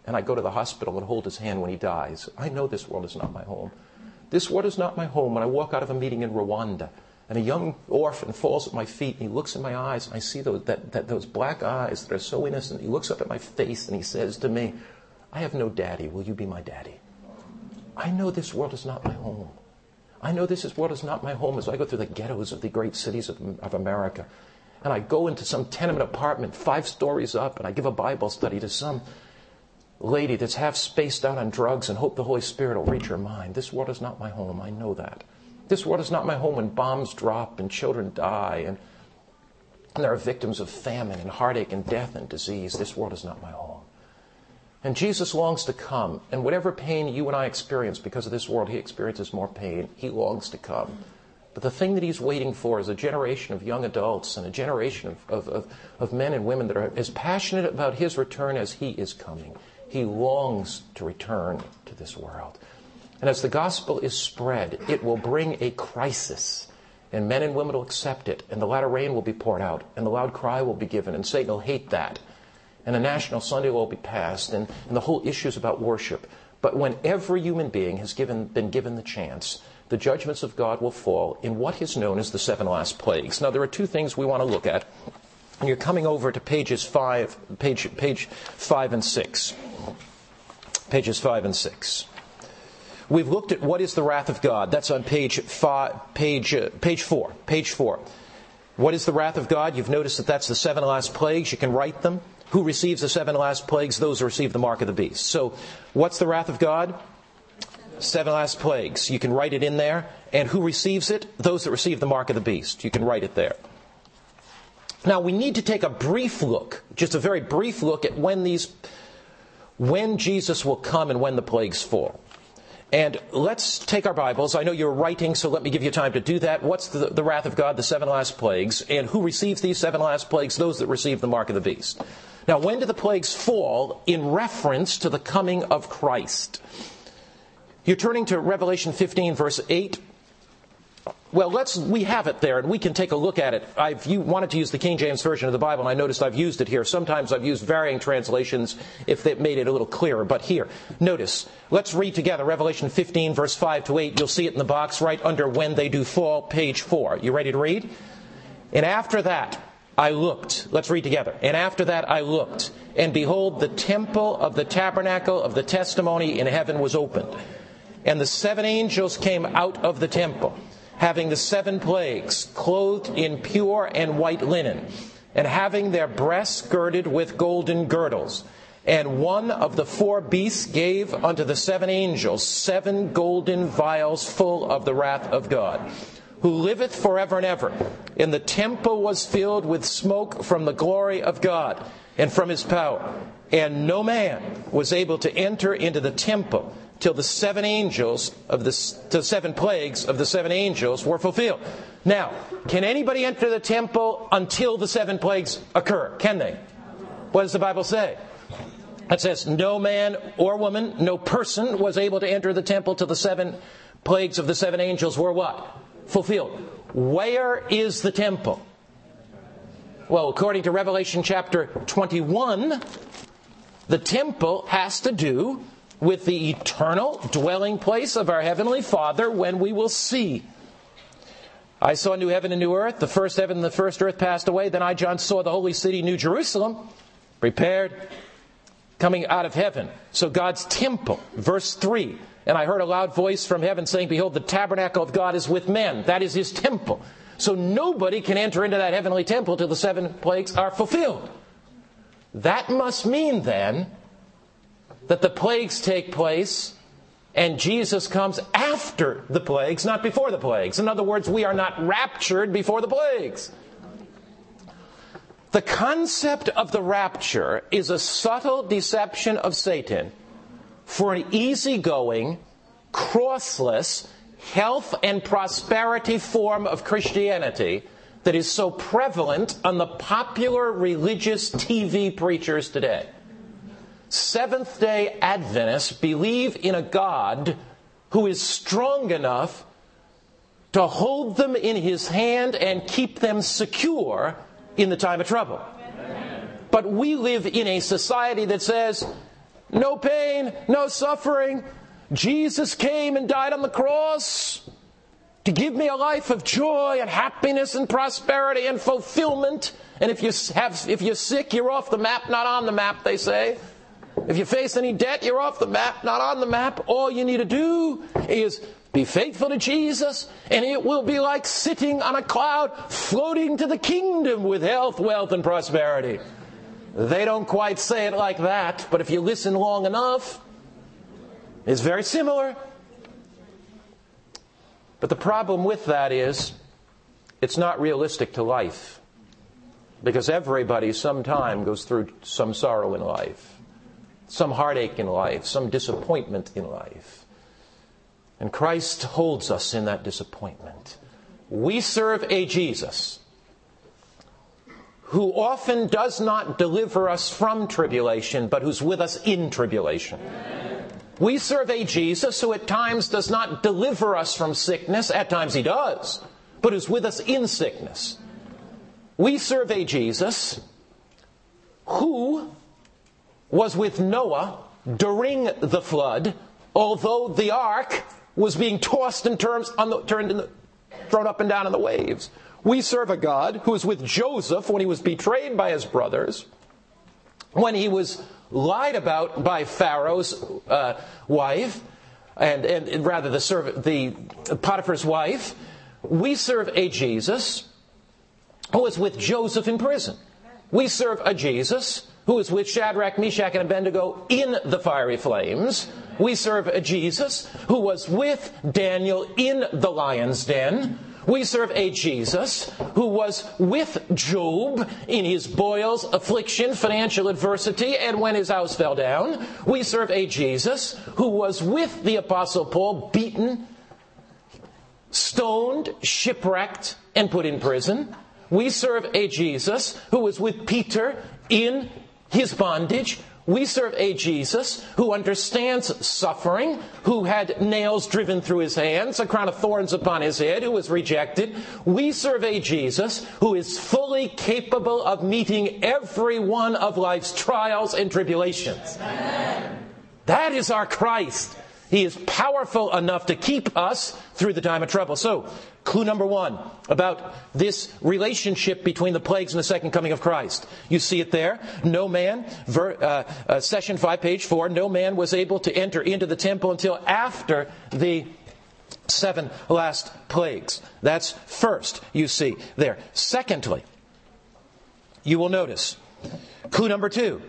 [SPEAKER 1] and I go to the hospital and hold his hand when he dies. I know this world is not my home. This world is not my home. When I walk out of a meeting in Rwanda, and a young orphan falls at my feet, and he looks in my eyes, and I see those black eyes that are so innocent. He looks up at my face, and he says to me, I have no daddy. Will you be my daddy? I know this world is not my home. I know this world is not my home as I go through the ghettos of the great cities of America. And I go into some tenement apartment 5 stories up, and I give a Bible study to some lady that's half spaced out on drugs and hope the Holy Spirit will reach her mind. This world is not my home. I know that. This world is not my home when bombs drop and children die and there are victims of famine and heartache and death and disease. This world is not my home. And Jesus longs to come. And whatever pain you and I experience because of this world, he experiences more pain. He longs to come. But the thing that he's waiting for is a generation of young adults and a generation of men and women that are as passionate about his return as he is coming. He longs to return to this world. And as the gospel is spread, it will bring a crisis. And men and women will accept it. And the latter rain will be poured out. And the loud cry will be given. And Satan will hate that. And a national Sunday law will be passed. And the whole issue is about worship. But when every human being has been given the chance, the judgments of God will fall in what is known as the 7 last plagues. Now, there are 2 things we want to look at. And you're coming over to page 5 and 6. Pages 5 and 6. We've looked at what is the wrath of God. That's on page 4. What is the wrath of God? You've noticed that that's the 7 last plagues. You can write them. Who receives the 7 last plagues? Those who receive the mark of the beast. So, what's the wrath of God? 7 last plagues. You can write it in there. And who receives it? Those that receive the mark of the beast. You can write it there. Now, we need to take a brief look, just a very brief look at when Jesus will come and when the plagues fall. And let's take our Bibles. I know you're writing, so let me give you time to do that. What's the wrath of God, the 7 last plagues? And who receives these 7 last plagues? Those that receive the mark of the beast. Now, when do the plagues fall in reference to the coming of Christ? You're turning to Revelation 15, verse 8. Well, we have it there, and we can take a look at it. You wanted to use the King James Version of the Bible, and I noticed I've used it here. Sometimes I've used varying translations if they've made it a little clearer. But here, notice, let's read together Revelation 15, verse 5 to 8. You'll see it in the box right under when they do fall, page 4. You ready to read? And after that, I looked. Let's read together. And after that, I looked, and behold, the temple of the tabernacle of the testimony in heaven was opened. And the 7 angels came out of the temple, having the 7 plagues, clothed in pure and white linen, and having their breasts girded with golden girdles. And one of the 4 beasts gave unto the 7 angels 7 golden vials full of the wrath of God, who liveth forever and ever. And the temple was filled with smoke from the glory of God and from his power. And no man was able to enter into the temple till the 7 plagues of the 7 angels were fulfilled. Now, can anybody enter the temple until the 7 plagues occur? Can they? What does the Bible say? It says, no man or woman, no person was able to enter the temple till the 7 plagues of the 7 angels were what? Fulfilled. Where is the temple? Well, according to Revelation chapter 21, the temple has to do with the eternal dwelling place of our Heavenly Father when we will see. I saw a new heaven and new earth. The first heaven and the first earth passed away. Then I, John, saw the holy city, New Jerusalem, prepared, coming out of heaven. So God's temple, verse 3. And I heard a loud voice from heaven saying, behold, the tabernacle of God is with men. That is his temple. So nobody can enter into that heavenly temple till the 7 plagues are fulfilled. That must mean then that the plagues take place and Jesus comes after the plagues, not before the plagues. In other words, we are not raptured before the plagues. The concept of the rapture is a subtle deception of Satan for an easygoing, crossless, health and prosperity form of Christianity that is so prevalent on the popular religious TV preachers today. Seventh-day Adventists believe in a God who is strong enough to hold them in his hand and keep them secure in the time of trouble. Amen. But we live in a society that says, no pain, no suffering. Jesus came and died on the cross to give me a life of joy and happiness and prosperity and fulfillment. And if you're sick, you're off the map, not on the map, they say. If you face any debt, you're off the map, not on the map. All you need to do is be faithful to Jesus, and it will be like sitting on a cloud, floating to the kingdom with health, wealth, and prosperity. They don't quite say it like that, but if you listen long enough, it's very similar. But the problem with that is, it's not realistic to life. Because everybody sometime goes through some sorrow in life, some heartache in life, some disappointment in life. And Christ holds us in that disappointment. We serve a Jesus who often does not deliver us from tribulation, but who's with us in tribulation. We serve a Jesus who at times does not deliver us from sickness. At times he does, but who's with us in sickness. We serve a Jesus who was with Noah during the flood, although the ark was being tossed and thrown up and down in the waves. We serve a God who was with Joseph when he was betrayed by his brothers, when he was lied about by Pharaoh's wife, and rather the Potiphar's wife. We serve a Jesus who is with Joseph in prison. We serve a Jesus who is with Shadrach, Meshach, and Abednego in the fiery flames. We serve a Jesus who was with Daniel in the lion's den. We serve a Jesus who was with Job in his boils, affliction, financial adversity, and when his house fell down. We serve a Jesus who was with the Apostle Paul, beaten, stoned, shipwrecked, and put in prison. We serve a Jesus who was with Peter in his bondage. We serve a Jesus who understands suffering, who had nails driven through his hands, a crown of thorns upon his head, who was rejected. We serve a Jesus who is fully capable of meeting every one of life's trials and tribulations. Amen. That is our Christ. He is powerful enough to keep us through the time of trouble. So, clue number one about this relationship between the plagues and the second coming of Christ. You see it there. No man, session 5, page 4, no man was able to enter into the temple until after the 7 last plagues. That's first, you see there. Secondly, you will notice, clue number 2.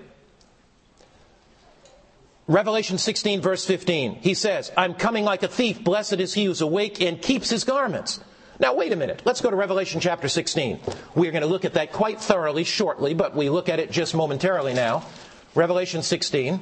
[SPEAKER 1] Revelation 16, verse 15. He says, I'm coming like a thief. Blessed is he who's awake and keeps his garments. Now, wait a minute. Let's go to Revelation chapter 16. We're going to look at that quite thoroughly shortly, but we look at it just momentarily now. Revelation 16.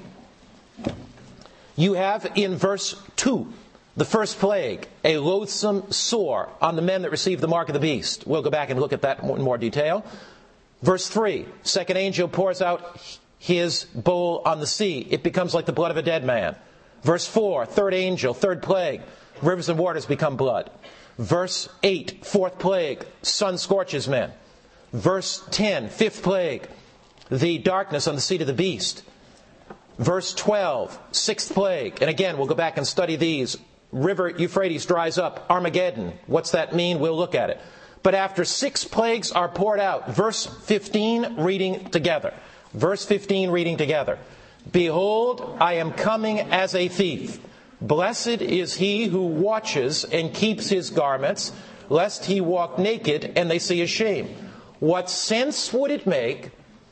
[SPEAKER 1] You have in verse 2, the first plague, a loathsome sore on the men that received the mark of the beast. We'll go back and look at that in more detail. Verse 3, second angel pours out his bowl on the sea. It becomes like the blood of a dead man. Verse 4, third angel, third plague. Rivers and waters become blood. Verse 8, fourth plague. Sun scorches men. Verse 10, fifth plague. The darkness on the seat of the beast. Verse 12, sixth plague. And again, we'll go back and study these. River Euphrates dries up. Armageddon. What's that mean? We'll look at it. But after 6 plagues are poured out. Verse 15, reading together. Verse 15, reading together. Behold, I am coming as a thief. Blessed is he who watches and keeps his garments, lest he walk naked and they see his shame. What sense would it make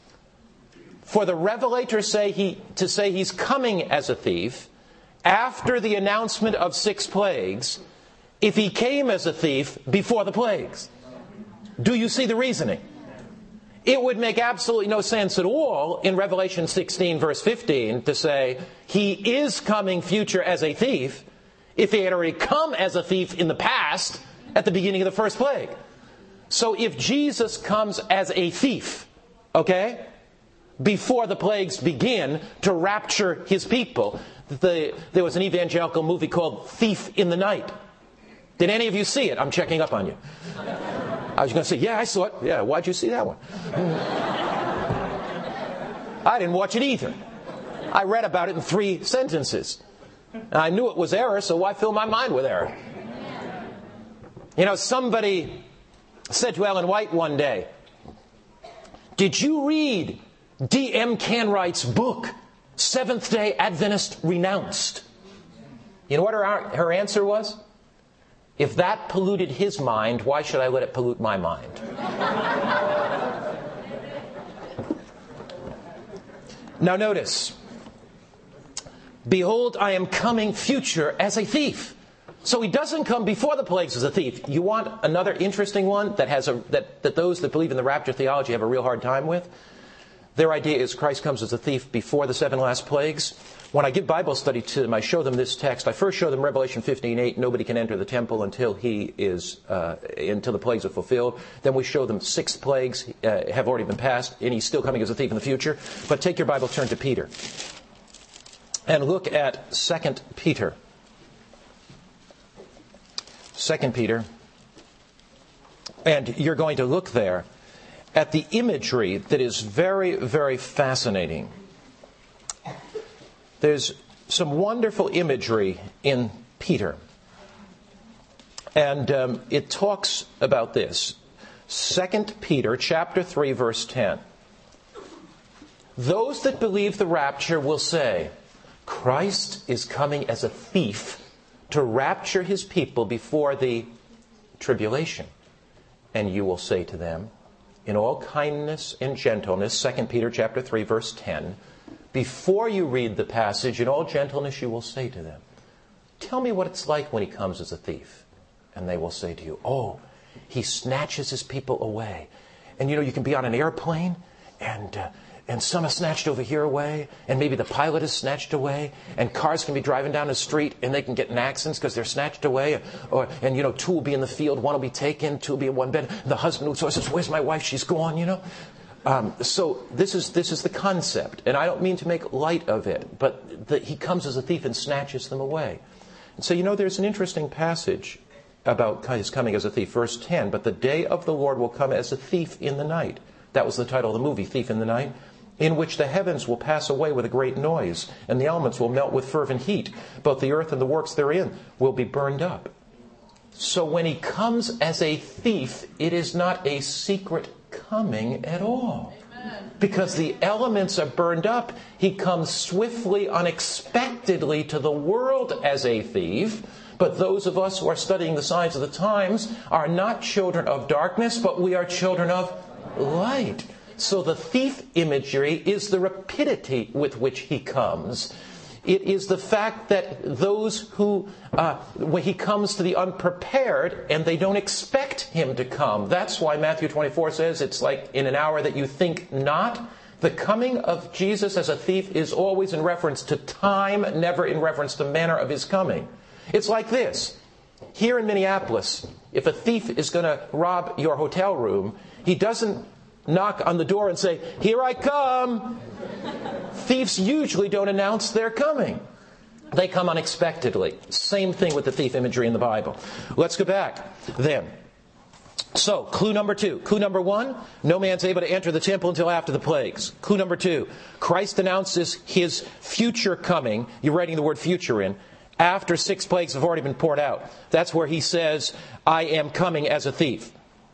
[SPEAKER 1] for the revelator to say he's coming as a thief after the announcement of 6 plagues if he came as a thief before the plagues? Do you see the reasoning? It would make absolutely no sense at all in Revelation 16, verse 15, to say he is coming future as a thief if he had already come as a thief in the past at the beginning of the first plague. So if Jesus comes as a thief, okay, before the plagues begin to rapture his people, there was an evangelical movie called Thief in the Night. Did any of you see it? I'm checking up on you. I was going to say, yeah, I saw it. Yeah, why'd you see that one? I didn't watch it either. I read about it in 3 sentences. And I knew it was error, so why fill my mind with error? You know, somebody said to Ellen White one day, "Did you read D.M. Canwright's book, Seventh-day Adventist Renounced?" You know what her answer was? "If that polluted his mind, why should I let it pollute my mind?" Now notice, "Behold, I am coming future as a thief." So he doesn't come before the plagues as a thief. You want another interesting one that those that believe in the rapture theology have a real hard time with? Their idea is Christ comes as a thief before the 7 last plagues. When I give Bible study to them, I show them this text. I first show them Revelation 15:8. Nobody can enter the temple until until the plagues are fulfilled. Then we show them 6 plagues have already been passed, and he's still coming as a thief in the future. But take your Bible, turn to Peter, and look at 2 Peter. 2 Peter. And you're going to look there at the imagery that is very, very fascinating. There's some wonderful imagery in Peter. And it talks about this. 2 Peter chapter 3, verse 10. "Those that believe the rapture will say, Christ is coming as a thief to rapture his people before the tribulation. And you will say to them, in all kindness and gentleness," 2 Peter chapter 3, verse 10, before you read the passage, in all gentleness you will say to them, "Tell me what it's like when he comes as a thief." And they will say to you, "Oh, he snatches his people away." And you know, you can be on an airplane and some are snatched over here away, and maybe the pilot is snatched away, and cars can be driving down the street and they can get in accidents because they're snatched away, and you know, 2 will be in the field, 1 will be taken, 2 will be in one bed. And the husband will says, "Where's my wife? She's gone," you know. So this is the concept, and I don't mean to make light of it, but he comes as a thief and snatches them away. And so you know, there's an interesting passage about his coming as a thief. Verse 10, "But the day of the Lord will come as a thief in the night." That was the title of the movie, Thief in the Night. "In which the heavens will pass away with a great noise, and the elements will melt with fervent heat. Both the earth and the works therein will be burned up." So when he comes as a thief, it is not a secret coming at all. Amen. Because the elements are burned up, he comes swiftly, unexpectedly to the world as a thief. But those of us who are studying the signs of the times are not children of darkness, but we are children of light. So the thief imagery is the rapidity with which he comes. It is the fact that those who, when he comes to the unprepared and they don't expect him to come. That's why Matthew 24 says it's like in an hour that you think not. The coming of Jesus as a thief is always in reference to time, never in reference to manner of his coming. It's like this. Here in Minneapolis, if a thief is going to rob your hotel room, he doesn't knock on the door and say, "Here I come." Thieves usually don't announce they're coming. They come unexpectedly. Same thing with the thief imagery in the Bible. Let's go back then. So, clue number 2. Clue number 1, no man's able to enter the temple until after the plagues. Clue number 2, Christ announces his future coming. You're writing the word future in. After 6 plagues have already been poured out. That's where he says, "I am coming as a thief."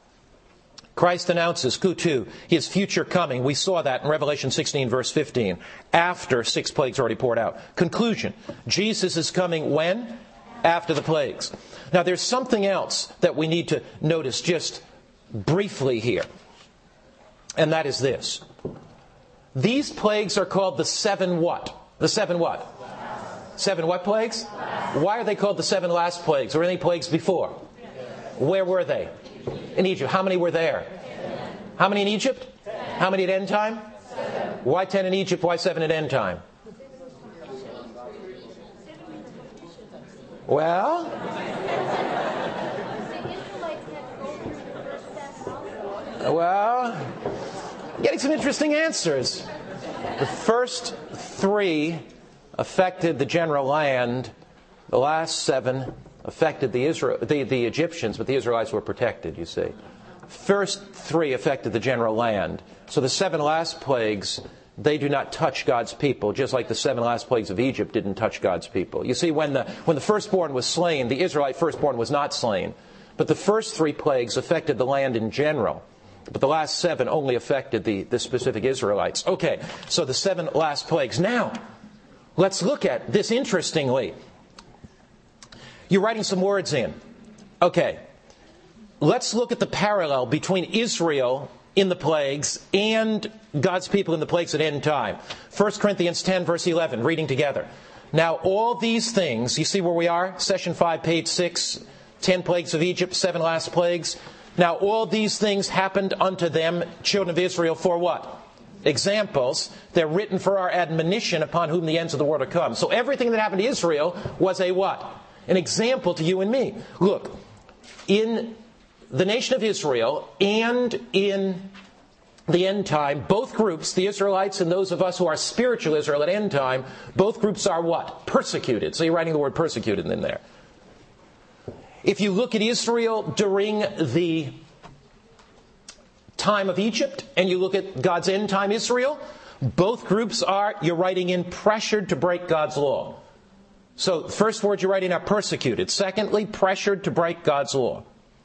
[SPEAKER 1] Christ announces, clue 2, his future coming. We saw that in Revelation 16, verse 15. After 6 plagues already poured out. Conclusion, Jesus is coming when? After the plagues. Now there's something else that we need to notice just briefly here. And that is this. These plagues are called the 7 what? The 7 what? 7 what plagues? Why are they called the 7 last plagues? Or any plagues before? Where were they? In Egypt. How many were there? 10. How many in Egypt? 10. How many at end time? 7. Why 10 in Egypt? Why 7 at end time? Well, getting some interesting answers. The first 3 affected the general land. The last 7 affected the Egyptians, but the Israelites were protected, you see. First 3 affected the general land. So the 7 last plagues they do not touch God's people, just like the 7 last plagues of Egypt didn't touch God's people. You see, when the firstborn was slain, the Israelite firstborn was not slain. But the first 3 plagues affected the land in general. But the last 7 only affected the specific Israelites. Okay, so the 7 last plagues. Now, let's look at this interestingly. You're writing some words in. Okay, let's look at the parallel between Israel in the plagues and God's people in the plagues at end time. 1 Corinthians 10, verse 11, reading together. Now, all these things, you see where we are? Session 5, page 6, 10 plagues of Egypt, 7 last plagues. Now, all these things happened unto them, children of Israel, for what? Examples. They're written for our admonition, upon whom the ends of the world are come. So everything that happened to Israel was a what? An example to you and me. Look, in the nation of Israel and in the end time, both groups, the Israelites and those of us who are spiritual Israel at end time, both groups are what? Persecuted. So you're writing the word persecuted in there. If you look at Israel during the time of Egypt and you look at God's end time Israel, both groups are, you're writing in, pressured to break God's law. So the first word you're writing are persecuted. Secondly, pressured to break God's law.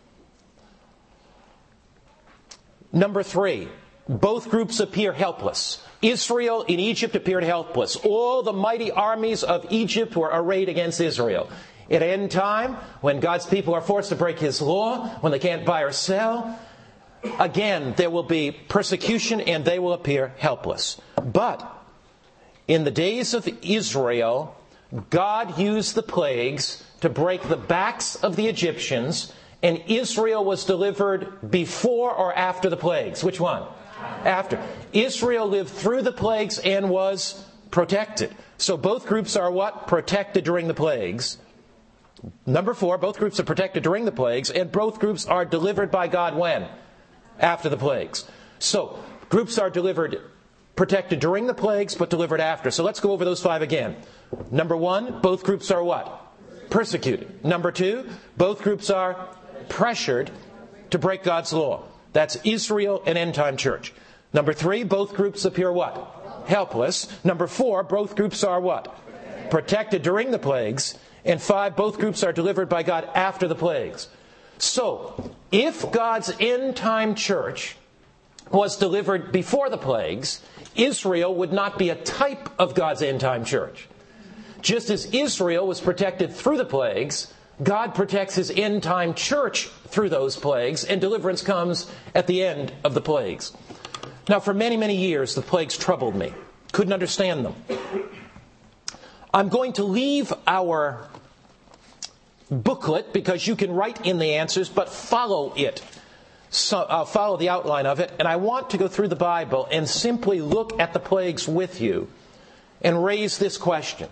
[SPEAKER 1] Number 3, both groups appear helpless. Israel in Egypt appeared helpless. All the mighty armies of Egypt were arrayed against Israel. At end time, when God's people are forced to break His law, when they can't buy or sell, again, there will be persecution and they will appear helpless. But in the days of Israel, God used the plagues to break the backs of the Egyptians, and Israel was delivered before or after the plagues. Which one? After. Israel lived through the plagues and was protected. So both groups are what? Protected during the plagues. Number 4, both groups are protected during the plagues, and both groups are delivered by God when? After the plagues. So, groups are protected during the plagues, but delivered after. So let's go over those 5 again. Number 1, both groups are what? Persecuted. Number 2, both groups are pressured to break God's law. That's Israel and end time church. Number 3, both groups appear what? Helpless. Number 4, both groups are what? Protected during the plagues. And 5, both groups are delivered by God after the plagues. So, if God's end time church was delivered before the plagues, Israel would not be a type of God's end time church. Just as Israel was protected through the plagues, God protects His end time church through those plagues, and deliverance comes at the end of the plagues. Now, for many, many years, the plagues troubled me. Couldn't understand them. I'm going to leave our booklet because you can write in the answers, but follow it. So I'll follow the outline of it, and I want to go through the Bible and simply look at the plagues with you and raise this question.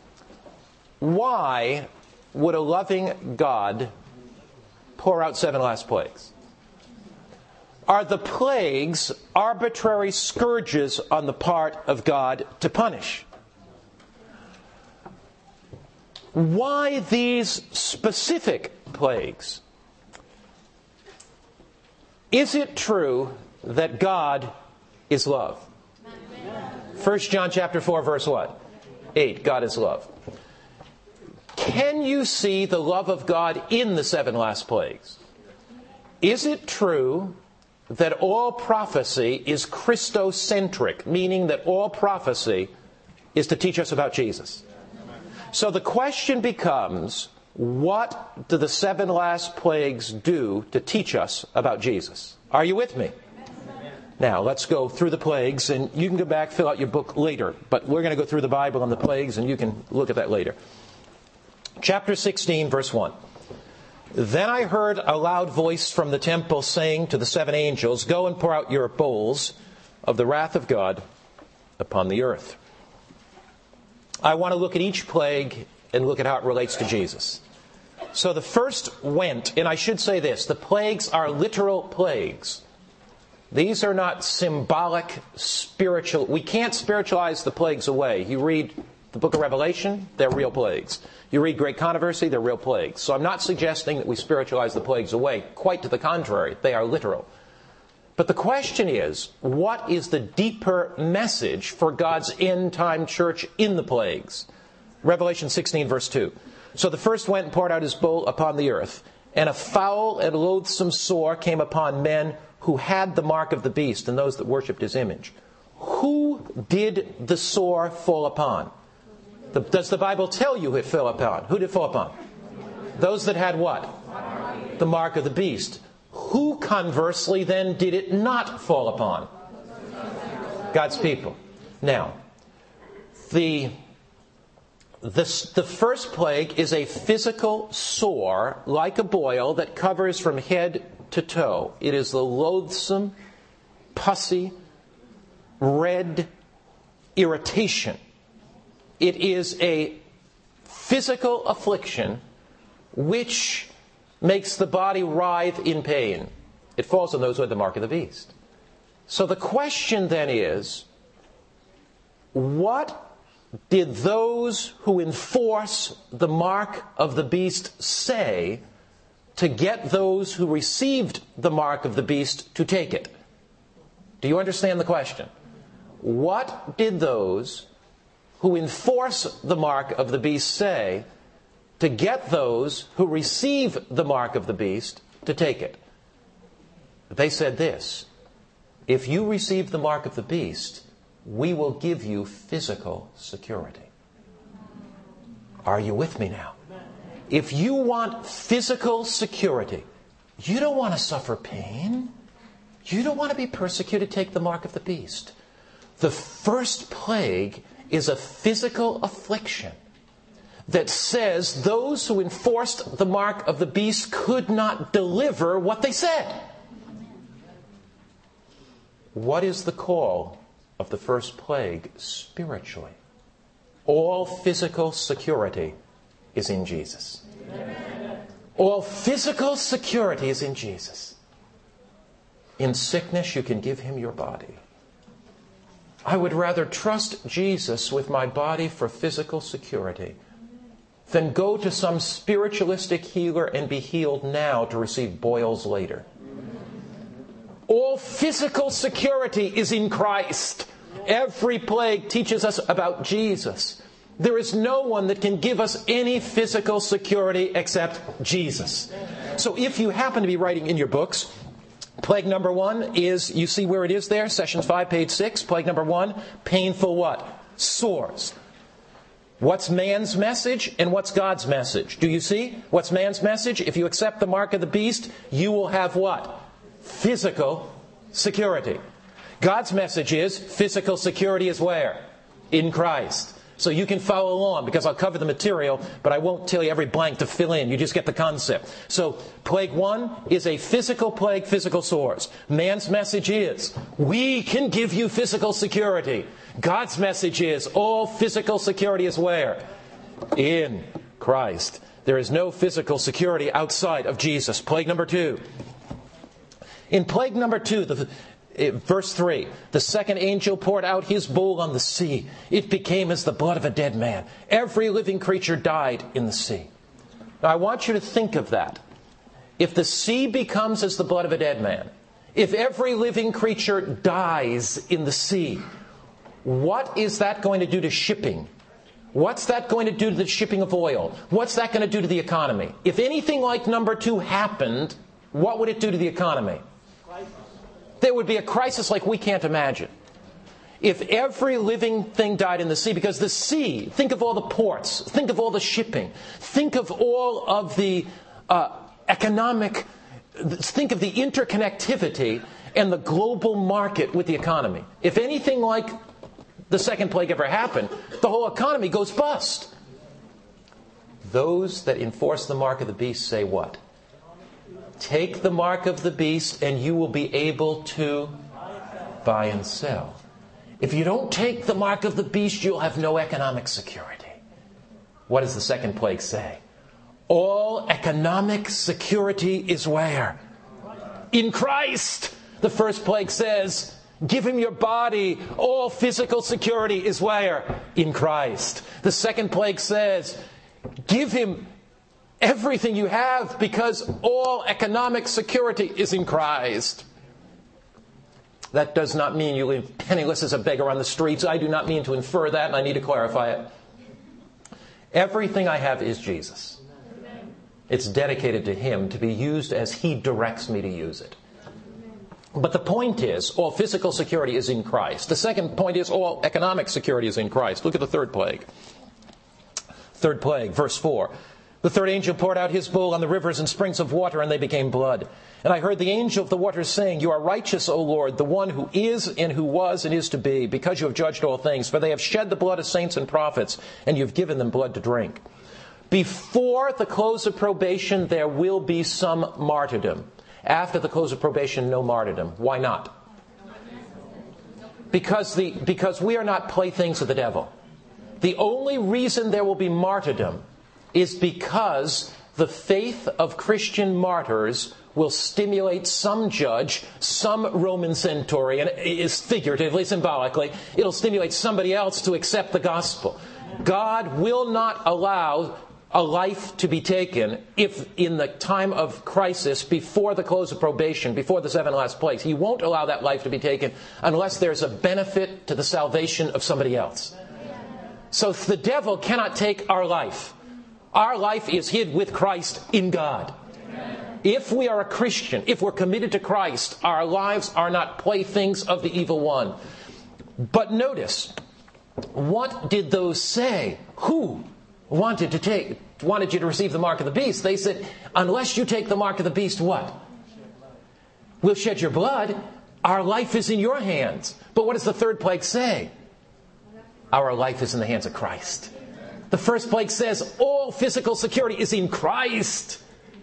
[SPEAKER 1] Why would a loving God pour out 7 last plagues? Are the plagues arbitrary scourges on the part of God to punish? Why these specific plagues? Is it true that God is love? 1 John chapter 4, verse what? 8. God is love. Can you see the love of God in the 7 last plagues? Is it true that all prophecy is Christocentric, meaning that all prophecy is to teach us about Jesus? So the question becomes, what do the 7 last plagues do to teach us about Jesus? Are you with me? Now, let's go through the plagues, and you can go back, fill out your book later. But we're going to go through the Bible on the plagues, and you can look at that later. Chapter 16, verse 1. Then I heard a loud voice from the temple saying to the 7 angels, Go and pour out your bowls of the wrath of God upon the earth. I want to look at each plague and look at how it relates to Jesus. So the first went, and I should say this, the plagues are literal plagues. These are not symbolic, spiritual. We can't spiritualize the plagues away. You read the book of Revelation, they're real plagues. You read Great Controversy, they're real plagues. So I'm not suggesting that we spiritualize the plagues away. Quite to the contrary, they are literal. But the question is, what is the deeper message for God's end-time church in the plagues? Revelation 16, verse 2. So the first went and poured out his bowl upon the earth, and a foul and loathsome sore came upon men who had the mark of the beast and those that worshipped his image. Who did the sore fall upon? Does the Bible tell you who it fell upon? Who did it fall upon? Those that had what? The mark of the beast. Who, conversely, then, did it not fall upon? God's people. Now, the first plague is a physical sore, like a boil, that covers from head to toe. It is the loathsome, pussy, red irritation. It is a physical affliction which makes the body writhe in pain. It falls on those who had the mark of the beast. So the question then is, what did those who enforce the mark of the beast say to get those who received the mark of the beast to take it? Do you understand the question? What did those who enforce the mark of the beast say to get those who receive the mark of the beast to take it? They said this: if you receive the mark of the beast, we will give you physical security. Are you with me now? If you want physical security, you don't want to suffer pain. You don't want to be persecuted, take the mark of the beast. The first plague is a physical affliction that says those who enforced the mark of the beast could not deliver what they said. What is the call of the first plague spiritually? All physical security is in Jesus. All physical security is in Jesus. In sickness, you can give him your body. I would rather trust Jesus with my body for physical security than go to some spiritualistic healer and be healed now to receive boils later. All physical security is in Christ. Every plague teaches us about Jesus. There is no one that can give us any physical security except Jesus. So if you happen to be writing in your books, plague number 1 is, you see where it is there, Sessions 5, page 6. Plague number 1, painful what? Sores. What's man's message and what's God's message? Do you see? What's man's message? If you accept the mark of the beast, you will have what? Physical security. God's message is physical security is where? In Christ. So you can follow along, because I'll cover the material, but I won't tell you every blank to fill in. You just get the concept. So plague 1 is a physical plague, physical sores. Man's message is, we can give you physical security. God's message is, all physical security is where? In Christ. There is no physical security outside of Jesus. Plague number 2. In plague number 2, verse 3, the second angel poured out his bowl on the sea. It became as the blood of a dead man. Every living creature died in the sea. Now I want you to think of that. If the sea becomes as the blood of a dead man, if every living creature dies in the sea, what is that going to do to shipping? What's that going to do to the shipping of oil? What's that going to do to the economy? If anything like number 2 happened, what would it do to the economy? There would be a crisis like we can't imagine. If every living thing died in the sea, because the sea, think of all the ports, think of all the shipping, think of all of the economic, think of the interconnectivity and the global market with the economy. If anything like the second plague ever happened, the whole economy goes bust. Those that enforce the mark of the beast say what? Take the mark of the beast and you will be able to buy and sell. If you don't take the mark of the beast, you'll have no economic security. What does the second plague say? All economic security is where? In Christ. The first plague says, give him your body. All physical security is where? In Christ. The second plague says, give him everything you have, because all economic security is in Christ. That does not mean you live penniless as a beggar on the streets. I do not mean to infer that, and I need to clarify it. Everything I have is Jesus. It's dedicated to Him to be used as He directs me to use it. But the point is, all physical security is in Christ. The second point is, all economic security is in Christ. Look at the third plague. Third plague, verse 4. The third angel poured out his bowl on the rivers and springs of water, and they became blood. And I heard the angel of the waters saying, You are righteous, O Lord, the one who is and who was and is to be, because you have judged all things. For they have shed the blood of saints and prophets, and you have given them blood to drink. Before the close of probation, there will be some martyrdom. After the close of probation, no martyrdom. Why not? Because we are not playthings of the devil. The only reason there will be martyrdom is because the faith of Christian martyrs will stimulate some judge, some Roman centurion, is figuratively, symbolically, it'll stimulate somebody else to accept the gospel. God will not allow a life to be taken if in the time of crisis, before the close of probation, before the 7 last plagues, He won't allow that life to be taken unless there's a benefit to the salvation of somebody else. So the devil cannot take our life. Our life is hid with Christ in God. If we are a Christian, if we're committed to Christ, our lives are not playthings of the evil one. But notice, what did those say? Who wanted you to receive the mark of the beast? They said, unless you take the mark of the beast, what? We'll shed your blood. Our life is in your hands. But what does the third plague say? Our life is in the hands of Christ. The first plague says all physical security is in Christ.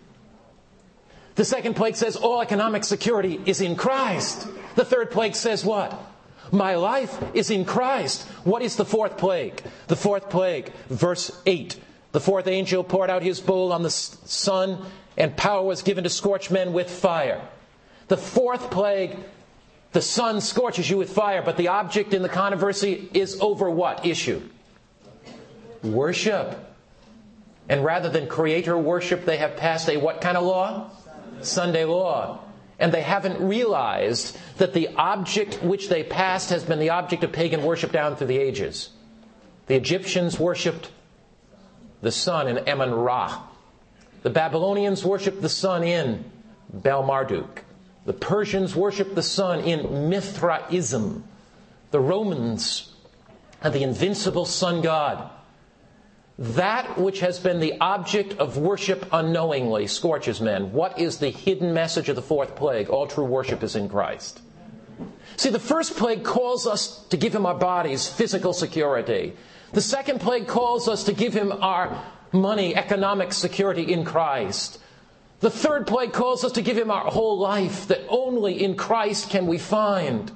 [SPEAKER 1] The second plague says all economic security is in Christ. The third plague says what? My life is in Christ. What is the fourth plague? The fourth plague, verse 8. The fourth angel poured out his bowl on the sun, and power was given to scorch men with fire. The fourth plague, the sun scorches you with fire, but the object in the controversy is over what issue? Worship. And rather than creator worship, they have passed a what kind of law? Sunday law. And they haven't realized that the object which they passed has been the object of pagan worship down through the ages. The Egyptians worshipped the sun in Amun-Ra. The Babylonians worshipped the sun in Bel-Marduk. The Persians worshipped the sun in Mithraism. The Romans had the invincible sun god. That which has been the object of worship unknowingly scorches men. What is the hidden message of the fourth plague? All true worship is in Christ. See, the first plague calls us to give Him our bodies, physical security. The second plague calls us to give Him our money, economic security in Christ. The third plague calls us to give Him our whole life, that only in Christ can we find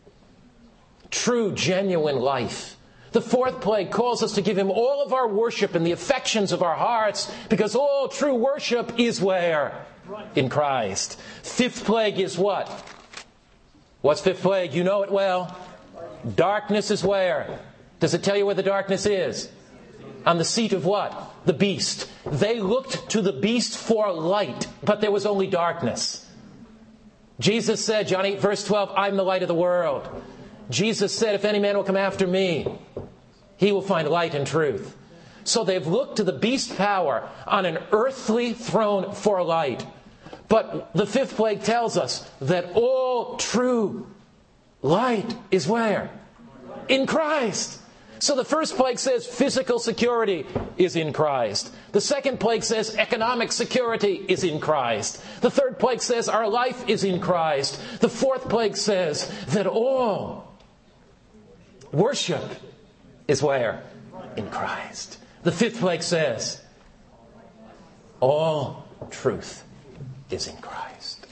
[SPEAKER 1] true, genuine life. The fourth plague calls us to give Him all of our worship and the affections of our hearts, because all true worship is where? In Christ. Fifth plague is what? What's fifth plague? You know it well. Darkness is where? Does it tell you where the darkness is? On the seat of what? The beast. They looked to the beast for light, but there was only darkness. Jesus said, John 8 verse 12, I'm the light of the world. Jesus said, if any man will come after me, he will find light and truth. So they've looked to the beast power on an earthly throne for light. But the fifth plague tells us that all true light is where? In Christ. So the first plague says physical security is in Christ. The second plague says economic security is in Christ. The third plague says our life is in Christ. The fourth plague says that all worship is where? In Christ. The fifth plague says all truth is in Christ.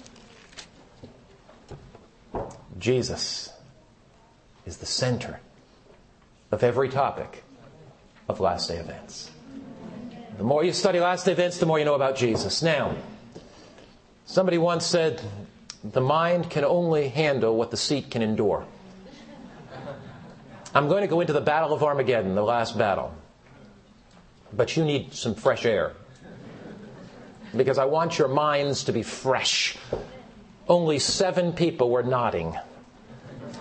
[SPEAKER 1] Jesus is the center of every topic of last day events. The more you study last day events, the more you know about Jesus. Now, somebody once said, the mind can only handle what the seat can endure. I'm going to go into the Battle of Armageddon, the last battle. But you need some fresh air. Because I want your minds to be fresh. Only 7 people were nodding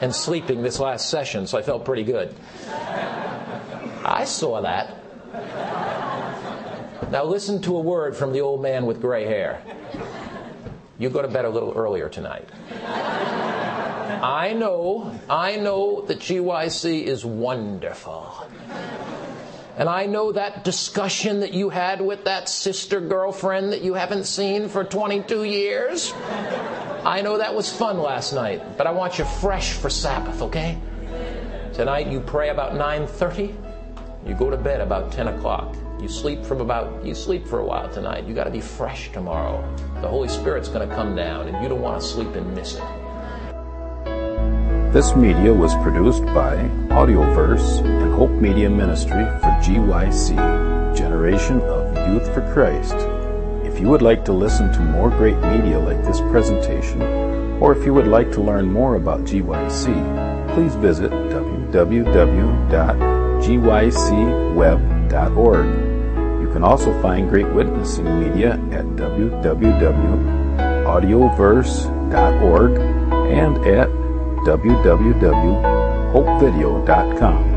[SPEAKER 1] and sleeping this last session, so I felt pretty good. I saw that. Now listen to a word from the old man with gray hair. You go to bed a little earlier tonight. I know that GYC is wonderful. And I know that discussion that you had with that sister girlfriend that you haven't seen for 22 years. I know that was fun last night, but I want you fresh for Sabbath, okay? Tonight you pray about 9:30. You go to bed about 10 o'clock. You sleep for a while tonight. You got to be fresh tomorrow. The Holy Spirit's going to come down, and you don't want to sleep and miss it.
[SPEAKER 2] This media was produced by Audioverse and Hope Media Ministry for GYC, Generation of Youth for Christ. If you would like to listen to more great media like this presentation, or if you would like to learn more about GYC, please visit www.gycweb.org. You can also find great witnessing media at www.audioverse.org and at www.hopevideo.com.